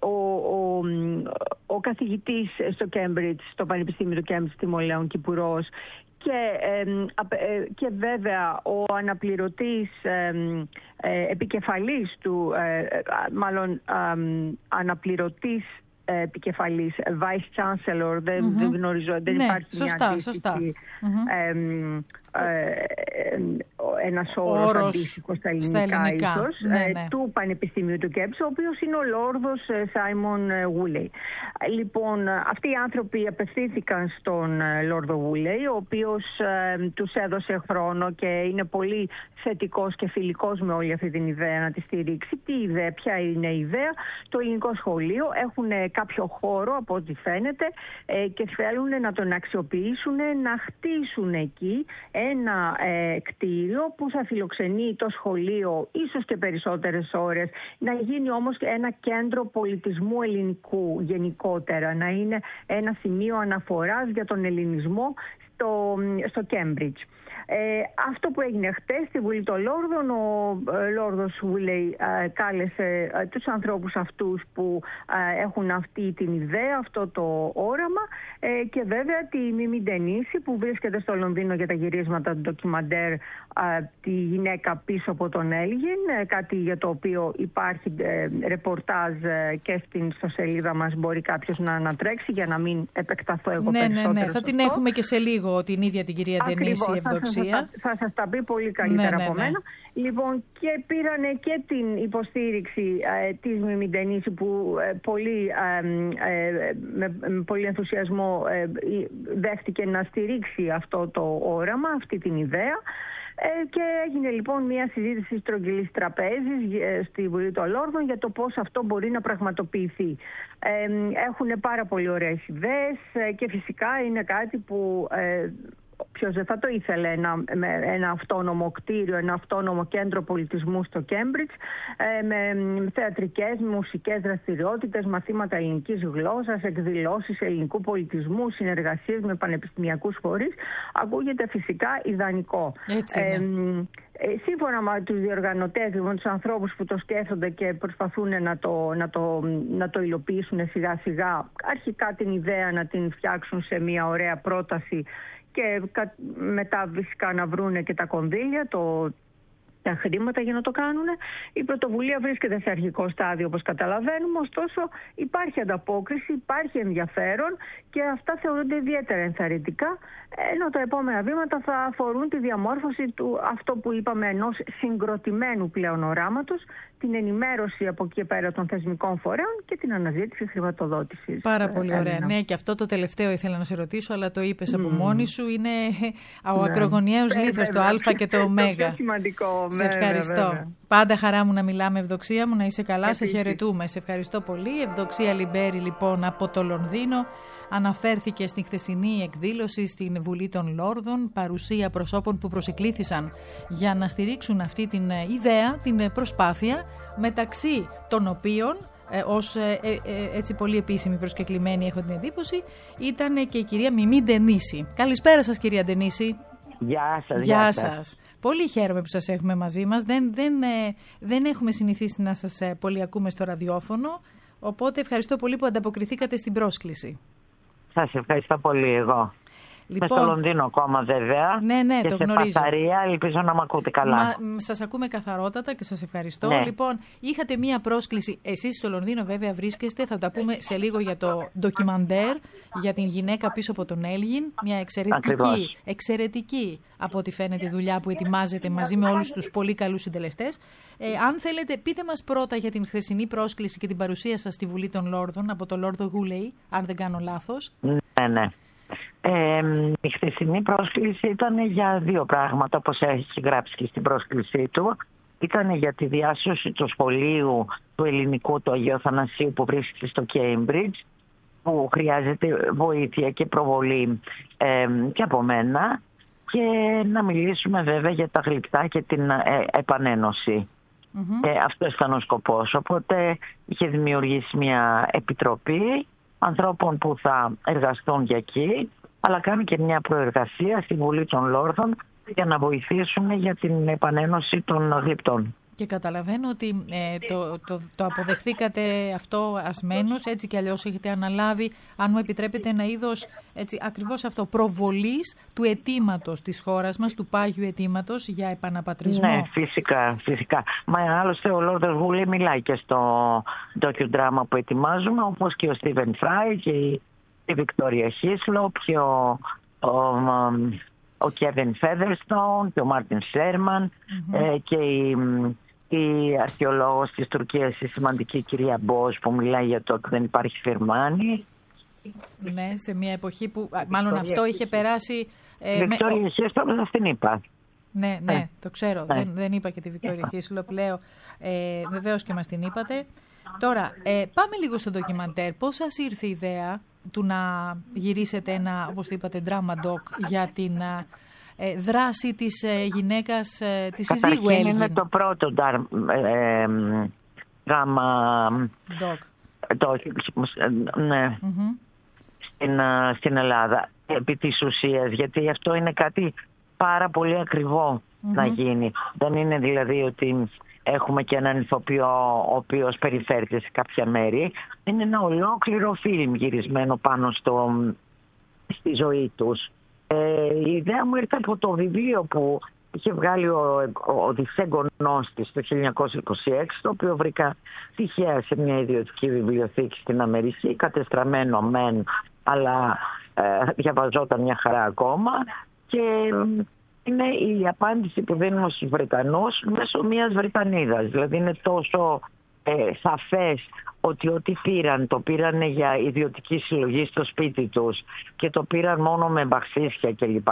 ο καθηγητής στο Cambridge, στο Πανεπιστήμιο του Cambridge, Τιμολέων Κυπουρός, και βέβαια ο αναπληρωτής επικεφαλής του, αναπληρωτής επικεφαλής, Vice Chancellor, δεν γνωρίζω, δεν υπάρχει μια αντίστοιχη, ένας όρος αντίστοιχος στα ελληνικά ίσως, του Πανεπιστημίου του Cambridge, ο οποίος είναι ο Λόρδος Σάιμον Γούλεϊ. Λοιπόν, αυτοί οι άνθρωποι απευθύνθηκαν στον Λόρδο Γούλεϊ, ο οποίος τους έδωσε χρόνο και είναι πολύ θετικός και φιλικός με όλη αυτή την ιδέα να τη στηρίξει. Τι ιδέα, ποια είναι η ιδέα? Το ελληνικό σχολείο έχουν κάποιο χώρο από ό,τι φαίνεται και θέλουν να τον αξιοποιήσουν, να χτίσουν εκεί ένα κτίριο που θα φιλοξενεί το σχολείο ίσως και περισσότερες ώρες, να γίνει όμως ένα κέντρο πολιτισμού ελληνικού γενικότερα, να είναι ένα σημείο αναφοράς για τον ελληνισμό στο Cambridge. Αυτό που έγινε χτες στη Βουλή των Λόρδων, ο Λόρδος Γούλεϊ κάλεσε τους ανθρώπους αυτούς που έχουν αυτή την ιδέα, αυτό το όραμα, και βέβαια τη Μίμη Ντενίση που βρίσκεται στο Λονδίνο για τα γυρίσματα του ντοκιμαντέρ «Τη γυναίκα πίσω από τον Έλγιν», κάτι για το οποίο υπάρχει ρεπορτάζ και στην ιστοσελίδα μας, μπορεί κάποιος να ανατρέξει για να μην επεκταθώ εγώ περισσότερο. Ναι, θα την έχουμε και σε λίγο την ίδια την κυρία Ντενίση, Ευδοξία. Θα σας τα πει πολύ καλύτερα από μένα. Λοιπόν, και πήρανε και την υποστήριξη της Μίμη Ντενίση που με πολύ ενθουσιασμό δέχτηκε να στηρίξει αυτό το όραμα, αυτή την ιδέα. Και έγινε λοιπόν μια συζήτηση στρογγυλής τραπέζης στη Βουλή των Λόρδων για το πώς αυτό μπορεί να πραγματοποιηθεί. Έχουν πάρα πολύ ωραίες ιδέες και φυσικά είναι κάτι που ποιος δεν θα το ήθελε, ένα αυτόνομο κτίριο, ένα αυτόνομο κέντρο πολιτισμού στο Cambridge, με θεατρικές, μουσικές δραστηριότητες, μαθήματα ελληνικής γλώσσας, εκδηλώσεις ελληνικού πολιτισμού, συνεργασίες με πανεπιστημιακούς φορείς. Ακούγεται φυσικά ιδανικό. Σύμφωνα με τους διοργανωτές, λοιπόν, τους ανθρώπους που το σκέφτονται και προσπαθούν να το υλοποιήσουν σιγά σιγά, αρχικά την ιδέα να την φτιάξουν σε μια ωραία πρόταση και μετά φυσικά να βρούνε και τα κονδύλια, τα χρήματα για να το κάνουν. Η πρωτοβουλία βρίσκεται σε αρχικό στάδιο, όπως καταλαβαίνουμε, ωστόσο υπάρχει ανταπόκριση, υπάρχει ενδιαφέρον και αυτά θεωρούνται ιδιαίτερα ενθαρρυντικά, ενώ τα επόμενα βήματα θα αφορούν τη διαμόρφωση του, αυτό που είπαμε, ενός συγκροτημένου πλέον οράματος, την ενημέρωση από εκεί πέρα των θεσμικών φορέων και την αναζήτηση χρηματοδότησης. Πάρα πολύ ωραία. Ναι, και αυτό το τελευταίο ήθελα να σε ρωτήσω, αλλά το είπες από μόνη σου. Είναι ο ακρογωνιαίος λίθος, το Α και το Ω. Το πιο σημαντικό. Σε ευχαριστώ. Πάντα χαρά μου να μιλάμε, Ευδοξία μου, να είσαι καλά. Επίσης. Σε χαιρετούμε. Σε ευχαριστώ πολύ. Ευδοξία Λιμπέρη, λοιπόν, από το Λονδίνο. Αναφέρθηκε στην χθεσινή εκδήλωση στην Βουλή των Λόρδων, παρουσία προσώπων που προσεκλήθησαν για να στηρίξουν αυτή την ιδέα, την προσπάθεια, μεταξύ των οποίων, ως έτσι πολύ επίσημη προσκεκλημένη έχω την εντύπωση, ήταν και η κυρία Μιμή Ντενίση. Καλησπέρα σας, κυρία Ντενίση. Γεια σας. Γεια σας. Πολύ χαίρομαι που σας έχουμε μαζί μας. Δεν έχουμε συνηθίσει να σας πολύ ακούμε στο ραδιόφωνο, οπότε ευχαριστώ πολύ που ανταποκριθήκατε στην πρόσκληση. Σας ευχαριστώ πολύ εγώ. Λοιπόν, είμαι στο Λονδίνο ακόμα βέβαια. Ναι, και το σε γνωρίζω. Παθαρία, ελπίζω να με ακούτε καλά. Σας ακούμε καθαρότατα και σας ευχαριστώ. Ναι. Λοιπόν, είχατε μία πρόσκληση. Εσείς στο Λονδίνο βέβαια βρίσκεστε, θα τα πούμε σε λίγο, για το ντοκιμαντέρ για την γυναίκα πίσω από τον Έλγιν. Μια εξαιρετική από ό,τι φαίνεται δουλειά που ετοιμάζεται μαζί με όλους τους πολύ καλούς συντελεστές. Αν θέλετε, πείτε μας πρώτα για την χθεσινή πρόσκληση και την παρουσία σας στη Βουλή των Λόρδων από τον Λόρδο Γούλεϊ, αν δεν κάνω λάθος. Ναι. Η χθεσινή πρόσκληση ήταν για δύο πράγματα, όπως έχει γράψει και στην πρόσκλησή του. Ήταν για τη διάσωση του σχολείου του ελληνικού του Αγίου Αθανασίου που βρίσκεται στο Cambridge, που χρειάζεται βοήθεια και προβολή και από μένα, και να μιλήσουμε βέβαια για τα γλυπτά και την επανένωση. Αυτό ήταν ο σκοπός. Οπότε είχε δημιουργήσει μια επιτροπή ανθρώπων που θα εργαστούν για εκεί, αλλά κάνει και μια προεργασία στη Βουλή των Λόρδων για να βοηθήσουμε για την επανένωση των γλυπτών. Και καταλαβαίνω ότι το αποδεχθήκατε αυτό ασμένος, έτσι κι αλλιώς έχετε αναλάβει, αν μου επιτρέπετε, ένα είδος ακριβώς αυτό, προβολής του αιτήματος της χώρας μας, του πάγιου αιτήματος για επαναπατρισμό. Ναι, φυσικά. Μα άλλωστε ο Λόρδος Γούλη μιλάει και στο ντοκιουντράμα που ετοιμάζουμε, όπως και ο Στίβεν Φράι και η Βικτόρια Χίσλοπ και ο Κέβιν Φέδερστον και ο Μάρτιν Σέρμαν και η αρχαιολόγος της Τουρκίας, η σημαντική κυρία Μπός, που μιλάει για το ότι δεν υπάρχει Φιρμάνη. Ναι, σε μια εποχή που μάλλον αυτό είχε περάσει... Βικτόρια Χίσλοπ σας την είπα. Ναι, το ξέρω. Ναι. Δεν είπα και τη Βικτόρια Χίσλοπ, λέω. Βεβαίως και μας την είπατε. Τώρα, πάμε λίγο στο ντοκιμαντέρ. Πώς σας ήρθε η ιδέα του να γυρίσετε ένα, όπως το είπατε, drama doc για την δράση της γυναίκας, της συζύγου Έλγιν? Είναι το πρώτο drama doc. Ναι. Στην Ελλάδα, επί της ουσίας, γιατί αυτό είναι κάτι πάρα πολύ ακριβό να γίνει. Δεν είναι δηλαδή ότι έχουμε και έναν ηθοποιό ο οποίος περιφέρεται σε κάποια μέρη. Είναι ένα ολόκληρο φιλμ γυρισμένο πάνω στη ζωή τους. Η ιδέα μου ήρθε από το βιβλίο που είχε βγάλει ο Οδυσσέ Γνώστης το 1926, το οποίο βρήκα τυχαία σε μια ιδιωτική βιβλιοθήκη στην Αμερική, κατεστραμμένο μεν, αλλά διαβαζόταν μια χαρά ακόμα, και είναι η απάντηση που δίνουμε στους Βρετανούς μέσω μιας Βρετανίδας. Δηλαδή είναι τόσο σαφές ότι ό,τι πήραν, το πήραν για ιδιωτική συλλογή στο σπίτι τους και το πήραν μόνο με μπαξίσια κλπ.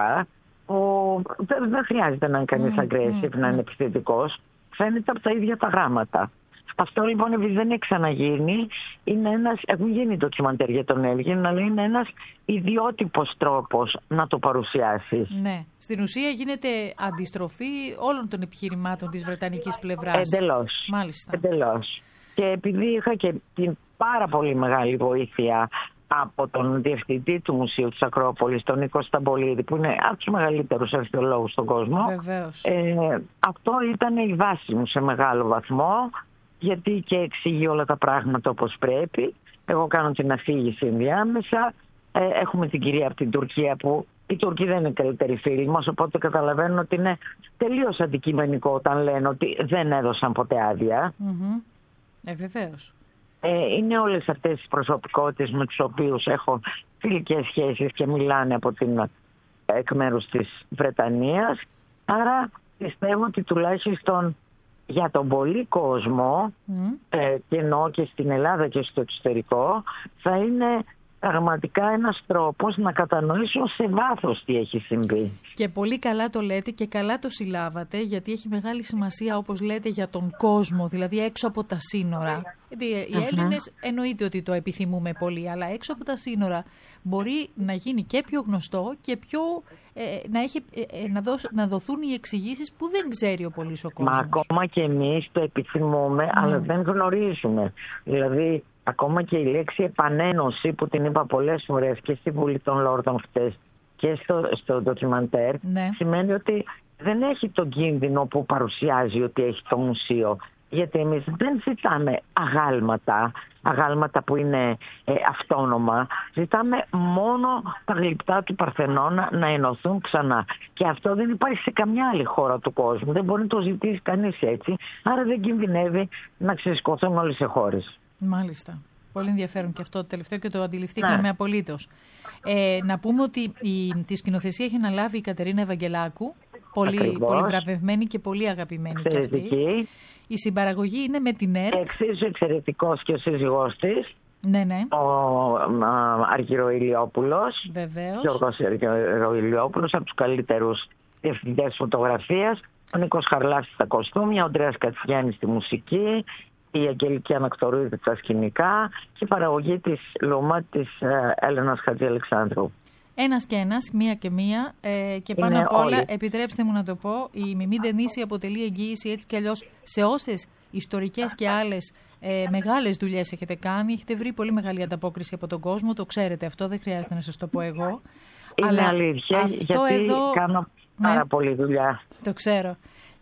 Δεν χρειάζεται να είναι κανείς aggressive, να είναι επιθετικός. Φαίνεται από τα ίδια τα γράμματα. Αυτό λοιπόν, επειδή δεν έχει ξαναγίνει, έχουν γίνει ντοκιμαντέρ για τον Έλγιν, αλλά είναι ένας ιδιότυπος τρόπος να το παρουσιάσεις. Ναι. Στην ουσία γίνεται αντιστροφή όλων των επιχειρημάτων της βρετανικής πλευράς. Εντελώς. Μάλιστα. Εντελώς. Και επειδή είχα και την πάρα πολύ μεγάλη βοήθεια από τον διευθυντή του Μουσείου της Ακρόπολης, τον Νίκο Σταμπολίδη, που είναι από τους μεγαλύτερους αρχαιολόγους στον κόσμο. Βεβαίως. Αυτό ήταν η βάση μου σε μεγάλο βαθμό, γιατί και εξηγεί όλα τα πράγματα όπως πρέπει. Εγώ κάνω την αφήγηση ενδιάμεσα. Έχουμε την κυρία από την Τουρκία, που η Τουρκία δεν είναι καλύτερη φίλη μας, οπότε καταλαβαίνω ότι είναι τελείως αντικειμενικό όταν λένε ότι δεν έδωσαν ποτέ άδεια. Βεβαίως. Είναι όλες αυτές τις προσωπικότητες με τους οποίους έχω φιλικές σχέσεις και μιλάνε από εκ μέρους της Βρετανίας. Άρα πιστεύω ότι τουλάχιστον για τον πολύ κόσμο, και εννοώ και στην Ελλάδα και στο εξωτερικό, θα είναι πραγματικά ένας τρόπος να κατανοήσουν σε βάθος τι έχει συμβεί. Και πολύ καλά το λέτε και καλά το συλλάβατε, γιατί έχει μεγάλη σημασία, όπως λέτε, για τον κόσμο, δηλαδή έξω από τα σύνορα. Γιατί οι Έλληνες εννοείται ότι το επιθυμούμε πολύ, αλλά έξω από τα σύνορα μπορεί να γίνει και πιο γνωστό και πιο, να δοθούν οι εξηγήσεις που δεν ξέρει ο πολύς ο κόσμος. Μα ακόμα και εμείς το επιθυμούμε, αλλά δεν γνωρίζουμε. Δηλαδή, ακόμα και η λέξη επανένωση, που την είπα πολλές φορές και στη Βουλή των Λόρδων χτες και στο ντοκιμαντέρ, σημαίνει ότι δεν έχει τον κίνδυνο που παρουσιάζει ότι έχει το μουσείο. Γιατί εμείς δεν ζητάμε αγάλματα που είναι αυτόνομα. Ζητάμε μόνο τα γλυπτά του Παρθενώνα να ενωθούν ξανά. Και αυτό δεν υπάρχει σε καμιά άλλη χώρα του κόσμου. Δεν μπορεί να το ζητήσει κανείς έτσι. Άρα δεν κινδυνεύει να ξεσκωθούν όλες οι χώρες. Μάλιστα. Πολύ ενδιαφέρον και αυτό το τελευταίο και το αντιληφθήκαμε απολύτως. Να πούμε ότι τη σκηνοθεσία έχει αναλάβει η Κατερίνα Ευαγγελάκου, πολύ βραβευμένη και πολύ αγαπημένη και αυτή. Η συμπαραγωγή είναι με την ΕΡΤ. Εξίσου εξαιρετικός και ο σύζυγός της. Ναι. Ο Αργυροηλιόπουλος. Βεβαίως. Γιώργος Αργυροηλιόπουλος, από τους καλύτερους διευθυντές φωτογραφίας. Ο Νίκος Χαρλάφης στα κοστούμια, ο Ανδρέας Κατσιάνης στη μουσική, η Αγγελική Ανακτορίδη στα σκηνικά και η παραγωγή της Λούμα της Έλενας Χατζη-Αλεξάνδρου. Ένας και ένας, μία και μία, και πάνω απ' όλα, επιτρέψτε μου να το πω, η Μιμή Ντενίση αποτελεί εγγύηση έτσι κι αλλιώς σε όσες ιστορικές και άλλες μεγάλες δουλειές έχετε κάνει. Έχετε βρει πολύ μεγάλη ανταπόκριση από τον κόσμο, το ξέρετε αυτό, δεν χρειάζεται να σας το πω εγώ. Είναι αλήθεια, γιατί κάνω πάρα πολλή δουλειά. Το ξέρω.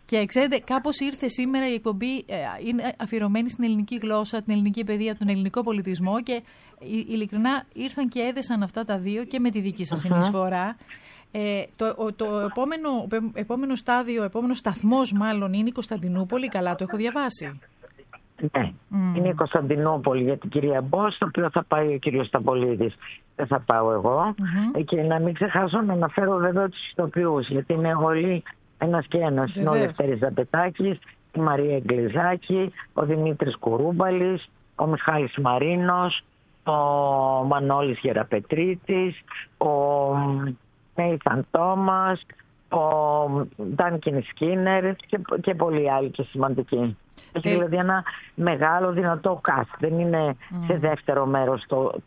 Και ξέρετε, κάπως ήρθε σήμερα η εκπομπή, είναι αφιερωμένη στην ελληνική γλώσσα, την ελληνική παιδεία, τον ελληνικό πολιτισμό και ειλικρινά ήρθαν και έδεσαν αυτά τα δύο και με τη δική σας συνεισφορά. Το επόμενο στάδιο, ο επόμενος σταθμός μάλλον είναι η Κωνσταντινούπολη, καλά το έχω διαβάσει. Ναι, είναι η Κωνσταντινούπολη για την κυρία Μπός, στο οποίο θα πάει ο κύριος Σταμπολίδης. Δεν θα πάω εγώ. Και να μην ξεχάσω να αναφέρω βέβαια τους ηθοποιούς, γιατί είναι όλοι ένας και ένας. Είναι ο Λευτέρης Ζαπετάκης, η Μαρία Εγκλιζάκη, ο Δημήτρης Κουρούμπαλης, ο Μιχάλης Μαρίνος, ο Μανώλης Γεραπετρίτης, ο Νέιθαν Τόμας, ο Ντάνκιν Σκίνερ και πολλοί άλλοι και σημαντικοί. Έχει δηλαδή ένα μεγάλο δυνατό cast. Δεν είναι σε δεύτερο μέρος,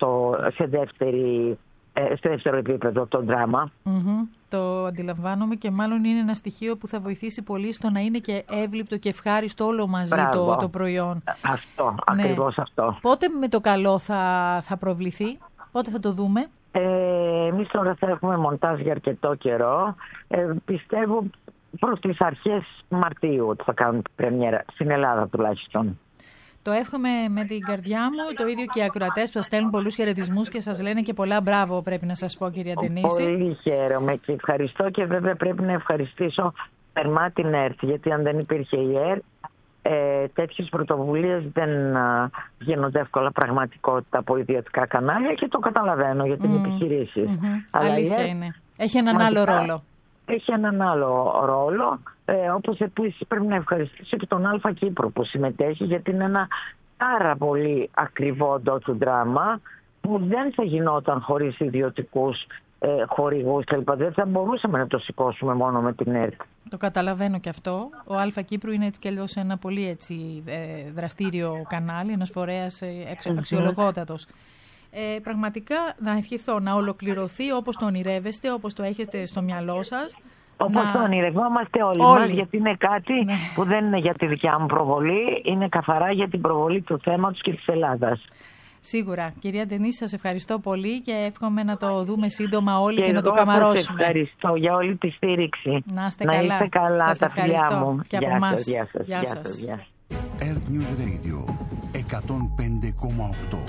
στο δεύτερο επίπεδο το δράμα. Το αντιλαμβάνομαι και μάλλον είναι ένα στοιχείο που θα βοηθήσει πολύ στο να είναι και εύληπτο και ευχάριστο όλο μαζί το προϊόν. Αυτό, ακριβώς αυτό. Πότε με το καλό θα προβληθεί, πότε θα το δούμε? Εμείς τώρα θα έχουμε μοντάζ για αρκετό καιρό. Πιστεύω προς τις αρχές Μαρτίου ότι θα κάνουν την πρεμιέρα, στην Ελλάδα τουλάχιστον. Το εύχομαι με την καρδιά μου, το ίδιο και οι ακροατές που σας στέλνουν πολλούς χαιρετισμούς και σας λένε και πολλά μπράβο, πρέπει να σας πω, κυρία Ντενίση. Πολύ χαίρομαι και ευχαριστώ και βέβαια πρέπει να ευχαριστήσω θερμά την ΕΡΤ, γιατί αν δεν υπήρχε η ΕΡΤ, τέτοιες πρωτοβουλίες δεν γίνονται εύκολα πραγματικότητα από ιδιωτικά κανάλια και το καταλαβαίνω για την επιχειρήση. Αλήθεια είναι. Έχει έναν άλλο ρόλο. Έχει έναν άλλο ρόλο, όπως επίσης πρέπει να ευχαριστήσω και τον Αλφα Κύπρο που συμμετέχει, γιατί είναι ένα πάρα πολύ ακριβό ντοκιουντράμα που δεν θα γινόταν χωρίς ιδιωτικούς χορηγούς κλπ. Δεν θα μπορούσαμε να το σηκώσουμε μόνο με την ΕΡΤ. Το καταλαβαίνω και αυτό. Ο Αλφα Κύπρου είναι έτσι κι αλλιώς ένα πολύ έτσι, δραστήριο κανάλι, ένας φορέας αξιολογότατος. Πραγματικά να ευχηθώ να ολοκληρωθεί όπως το ονειρεύεστε, όπως το έχετε στο μυαλό σας. Όπως το ονειρευόμαστε όλοι μας, γιατί είναι κάτι που δεν είναι για τη δικιά μου προβολή, είναι καθαρά για την προβολή του θέματος και της Ελλάδας. Σίγουρα. Κυρία Ντενίση, σας ευχαριστώ πολύ και εύχομαι να το δούμε σύντομα όλοι και να το καμαρώσουμε. Σας ευχαριστώ για όλη τη στήριξη. Να είστε καλά. Είστε καλά, σας τα φιλιά μου. Και από εμάς. Γεια σας. Earth News Radio 105,8.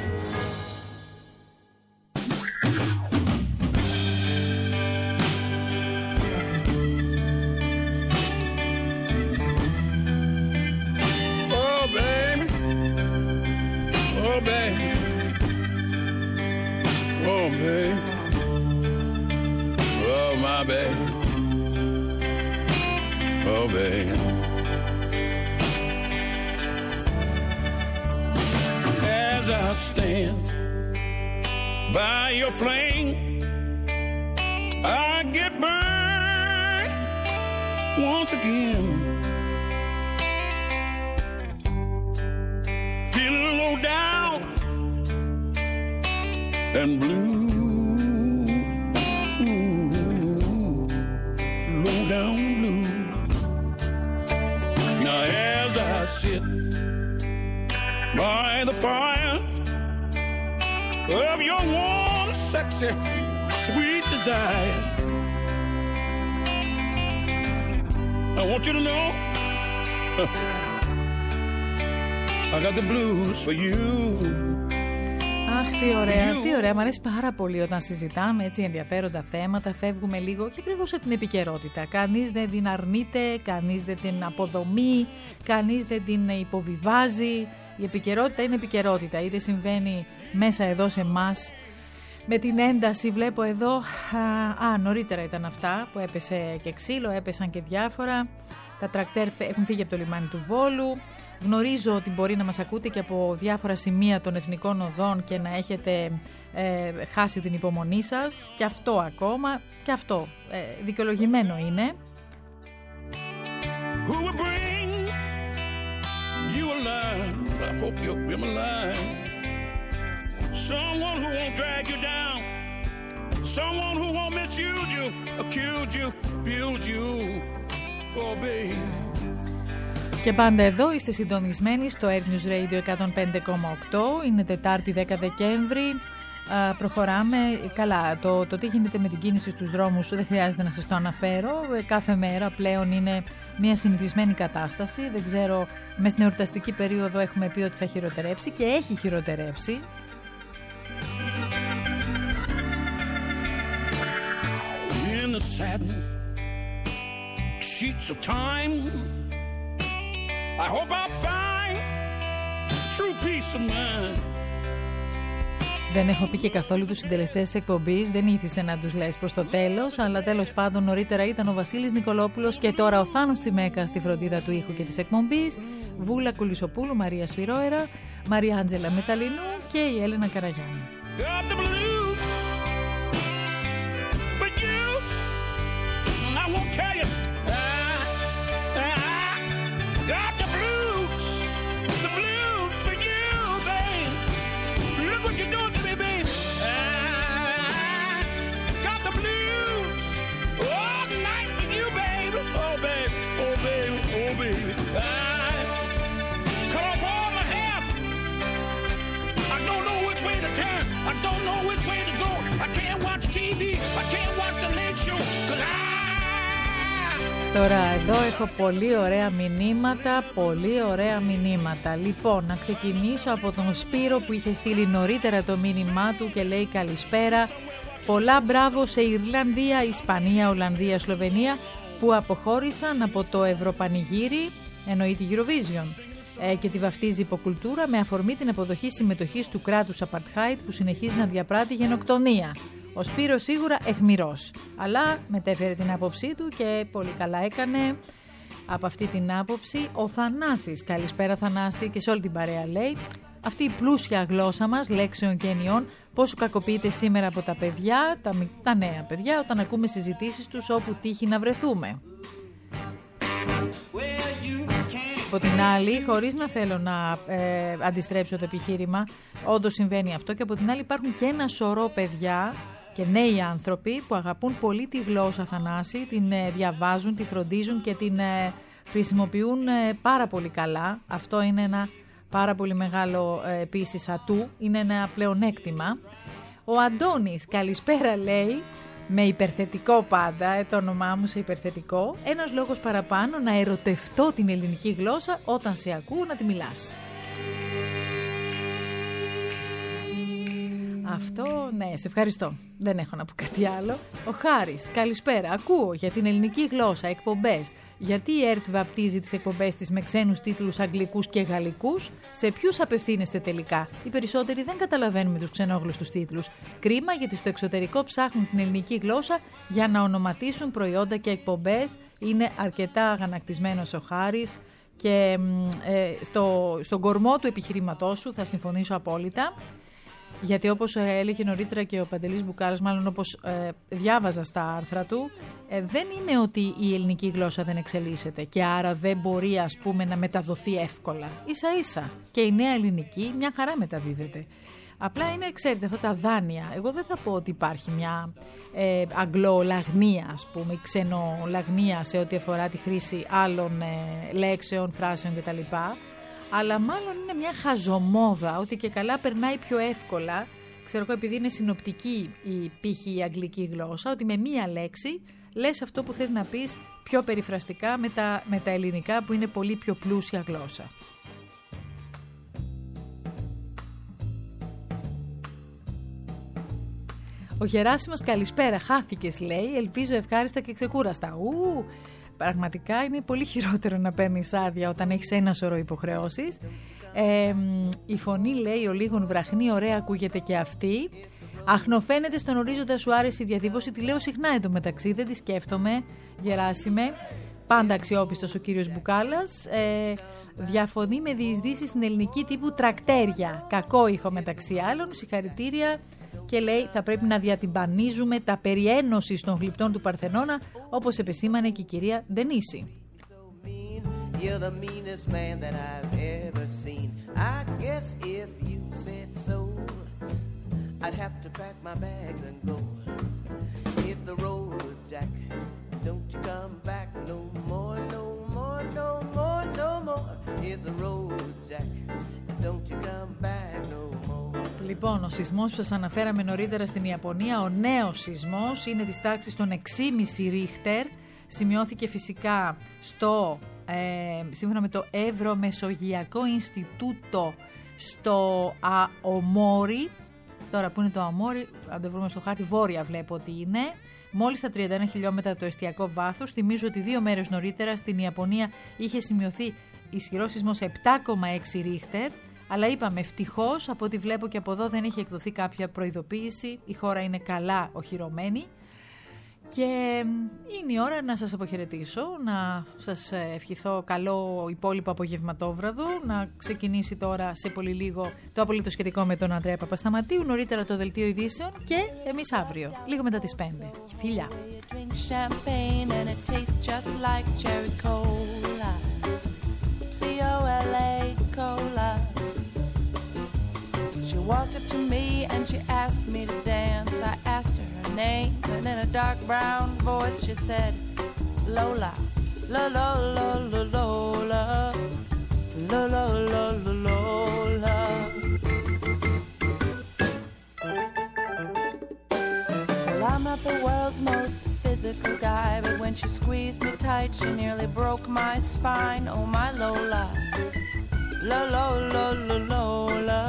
Oh, babe. Oh, my babe. Oh, babe. As I stand by your flame, I get burned once again. Feeling low down and blue, low down blue. Now as I sit by the fire of your warm, sexy, sweet desire, I want you to know I got the blues for you. Αχ, τι ωραία, τι ωραία. Μ' αρέσει πάρα πολύ όταν συζητάμε έτσι ενδιαφέροντα θέματα. Φεύγουμε λίγο και ακριβώς από την επικαιρότητα. Κανείς δεν την αρνείται, κανείς δεν την αποδομεί, κανείς δεν την υποβιβάζει. Η επικαιρότητα είναι επικαιρότητα. Είτε συμβαίνει μέσα εδώ σε εμάς με την ένταση. Βλέπω εδώ, νωρίτερα ήταν αυτά που έπεσε και ξύλο, έπεσαν και διάφορα. Τα τρακτέρ έχουν φύγει από το λιμάνι του Βόλου. Γνωρίζω ότι μπορεί να μας ακούτε και από διάφορα σημεία των εθνικών οδών και να έχετε χάσει την υπομονή σας. Και αυτό ακόμα, και αυτό δικαιολογημένο είναι. Και πάντα εδώ είστε συντονισμένοι στο Earth News Radio 105,8. Είναι Τετάρτη 10 Δεκέμβρη. Προχωράμε καλά. Το τι γίνεται με την κίνηση στους δρόμους δεν χρειάζεται να σας το αναφέρω. Κάθε μέρα πλέον είναι μια συνηθισμένη κατάσταση. Δεν ξέρω, μες στην εορταστική περίοδο έχουμε πει ότι θα χειροτερέψει και έχει χειροτερέψει. In the satin sheets of time, I hope I'll find true peace of mind. Δεν έχω πει και καθόλου τους συντελεστές της εκπομπής, δεν ήθιστε να τους λες προς το τέλος, αλλά τέλος πάντων νωρίτερα ήταν ο Βασίλης Νικολόπουλος και τώρα ο Θάνος Τσιμέκας στη φροντίδα του ήχου και της εκπομπής, Βούλα Κουλισοπούλου, Μαρία Σφυρόερα, Μαρία Άντζελα Μεταλινού και η Έλενα Καραγιάννη. Τώρα εδώ έχω πολύ ωραία μηνύματα. Λοιπόν, να ξεκινήσω από τον Σπύρο που είχε στείλει νωρίτερα το μήνυμά του και λέει καλησπέρα. Πολλά μπράβο σε Ιρλανδία, Ισπανία, Ολλανδία, Σλοβενία που αποχώρησαν από το Ευρωπανηγύρι, εννοεί τη Eurovision, και τη βαφτίζει υποκουλτούρα με αφορμή την αποδοχή συμμετοχής του κράτους Apartheid που συνεχίζει να διαπράττει γενοκτονία. Ο Σπύρος σίγουρα αιχμηρός, αλλά μετέφερε την άποψή του και πολύ καλά έκανε από αυτή την άποψη. Ο Θανάσης, καλησπέρα Θανάση, και σε όλη την παρέα λέει, αυτή η πλούσια γλώσσα μας, λέξεων και ενιών, πόσο κακοποιείται σήμερα από τα παιδιά, τα νέα παιδιά, όταν ακούμε συζητήσεις τους όπου τύχει να βρεθούμε. Από την άλλη, χωρίς να θέλω να αντιστρέψω το επιχείρημα, όντως συμβαίνει αυτό, και από την άλλη υπάρχουν και ένα σωρό παιδιά και νέοι άνθρωποι που αγαπούν πολύ τη γλώσσα, Θανάση, την διαβάζουν, τη φροντίζουν και την χρησιμοποιούν πάρα πολύ καλά. Αυτό είναι ένα πάρα πολύ μεγάλο επίσης ατού, είναι ένα πλεονέκτημα. Ο Αντώνης, καλησπέρα λέει, με υπερθετικό πάντα, το όνομά μου σε υπερθετικό, ένας λόγος παραπάνω να ερωτευτώ την ελληνική γλώσσα όταν σε ακούω να τη μιλάς. Αυτό, ναι, σε ευχαριστώ. Δεν έχω να πω κάτι άλλο. Ο Χάρης, καλησπέρα. Ακούω για την ελληνική γλώσσα εκπομπές. Γιατί η ΕΡΤ βαπτίζει τις εκπομπές της με ξένους τίτλους αγγλικούς και γαλλικούς? Σε ποιους απευθύνεστε τελικά? Οι περισσότεροι δεν καταλαβαίνουμε τους ξενόγλωστους τίτλους. Κρίμα, γιατί στο εξωτερικό ψάχνουν την ελληνική γλώσσα για να ονοματίσουν προϊόντα και εκπομπές. Είναι αρκετά αγανακτισμένος ο Χάρης και στον κορμό του επιχειρήματός σου θα συμφωνήσω απόλυτα. Γιατί όπως έλεγε νωρίτερα και ο Παντελής Μπουκάρας, μάλλον όπως διάβαζα στα άρθρα του, δεν είναι ότι η ελληνική γλώσσα δεν εξελίσσεται και άρα δεν μπορεί, ας πούμε, να μεταδοθεί εύκολα. Ίσα ίσα και η νέα ελληνική μια χαρά μεταδίδεται. Απλά είναι, ξέρετε, αυτά τα δάνεια. Εγώ δεν θα πω ότι υπάρχει μια αγγλολαγνία, ας πούμε, ξενολαγνία σε ό,τι αφορά τη χρήση άλλων λέξεων, φράσεων κτλ. Αλλά μάλλον είναι μια χαζομόδα ότι και καλά περνάει πιο εύκολα, ξέρω εγώ, επειδή είναι συνοπτική η π.χ. η αγγλική γλώσσα, ότι με μία λέξη λες αυτό που θες να πεις πιο περιφραστικά με τα ελληνικά που είναι πολύ πιο πλούσια γλώσσα. Ο Γεράσιμος, καλησπέρα, χάθηκες λέει, ελπίζω ευχάριστα και ξεκούραστα. Πραγματικά είναι πολύ χειρότερο να παίρνεις άδεια όταν έχεις ένα σωρό υποχρεώσεις. Η φωνή, λέει, ο λίγων βραχνή, ωραία ακούγεται και αυτή. Αχνοφαίνεται στον ορίζοντα, σου άρεσε η διατύπωση, τη λέω συχνά εντωμεταξύ, δεν τη σκέφτομαι, Γεράσιμε. Πάντα αξιόπιστος ο κύριος Μπουκάλας. Διαφωνεί με διεισδύσεις στην ελληνική τύπου τρακτέρια. Κακό ήχο μεταξύ άλλων, συγχαρητήρια. Και λέει θα πρέπει να διατυμπανίζουμε τα περί ένωσης των γλυπτών του Παρθενώνα, όπως επεσήμανε και η κυρία Ντενίση. Λοιπόν, ο σεισμός που σας αναφέραμε νωρίτερα στην Ιαπωνία, ο νέος σεισμός, είναι της τάξης των 6,5 ρίχτερ. Σημειώθηκε φυσικά σύμφωνα με το Ευρωμεσογειακό Ινστιτούτο στο Αομόρι. Τώρα που είναι το Αομόρι, αν το βρούμε στο χάρτη, βόρεια βλέπω ότι είναι. Μόλις στα 31 χιλιόμετρα το εστιακό βάθος. Θυμίζω ότι 2 μέρες νωρίτερα στην Ιαπωνία είχε σημειωθεί ισχυρός σεισμός 7,6 ρίχτερ. Αλλά είπαμε, ευτυχώς, από ό,τι βλέπω και από εδώ δεν έχει εκδοθεί κάποια προειδοποίηση. Η χώρα είναι καλά οχυρωμένη. Και είναι η ώρα να σας αποχαιρετήσω, να σας ευχηθώ καλό υπόλοιπο απογευματόβραδο, να ξεκινήσει τώρα σε πολύ λίγο το απολύτω σχετικό με τον Ανδρέα Παπασταματίου, νωρίτερα το δελτίο ειδήσεων και εμείς αύριο, λίγο μετά τις 5. Φιλιά! She walked up to me and she asked me to dance. I asked her her name and in a dark brown voice she said, Lola, Lola, Lola, Lola, Lola, Lola, Lola. Well, I'm not the world's most physical guy, but when she squeezed me tight, she nearly broke my spine. Oh, my Lola, Lola, Lola, Lola.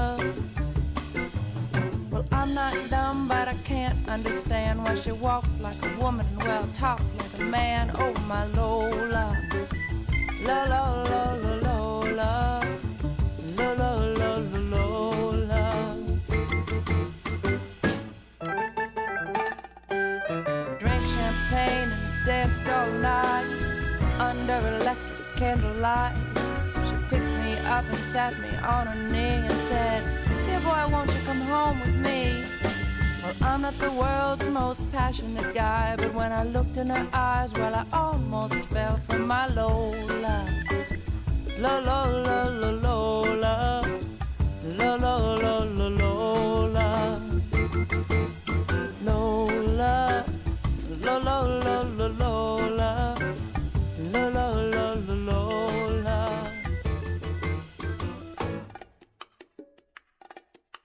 Well, I'm not dumb, but I can't understand why she walked like a woman and well talked like a man. Oh, my Lola, Lola, Lola, Lola, Lola, Lola, Lola. Drink champagne and danced all night under electric candlelight. She picked me up and sat me on her knee and said, "Dear boy, won't you come home with me?" Well, I'm not the world's most passionate guy, but when I looked in her eyes, well, I almost fell for my Lola. Lola, Lola, Lola, Lola, Lola, Lola, Lola.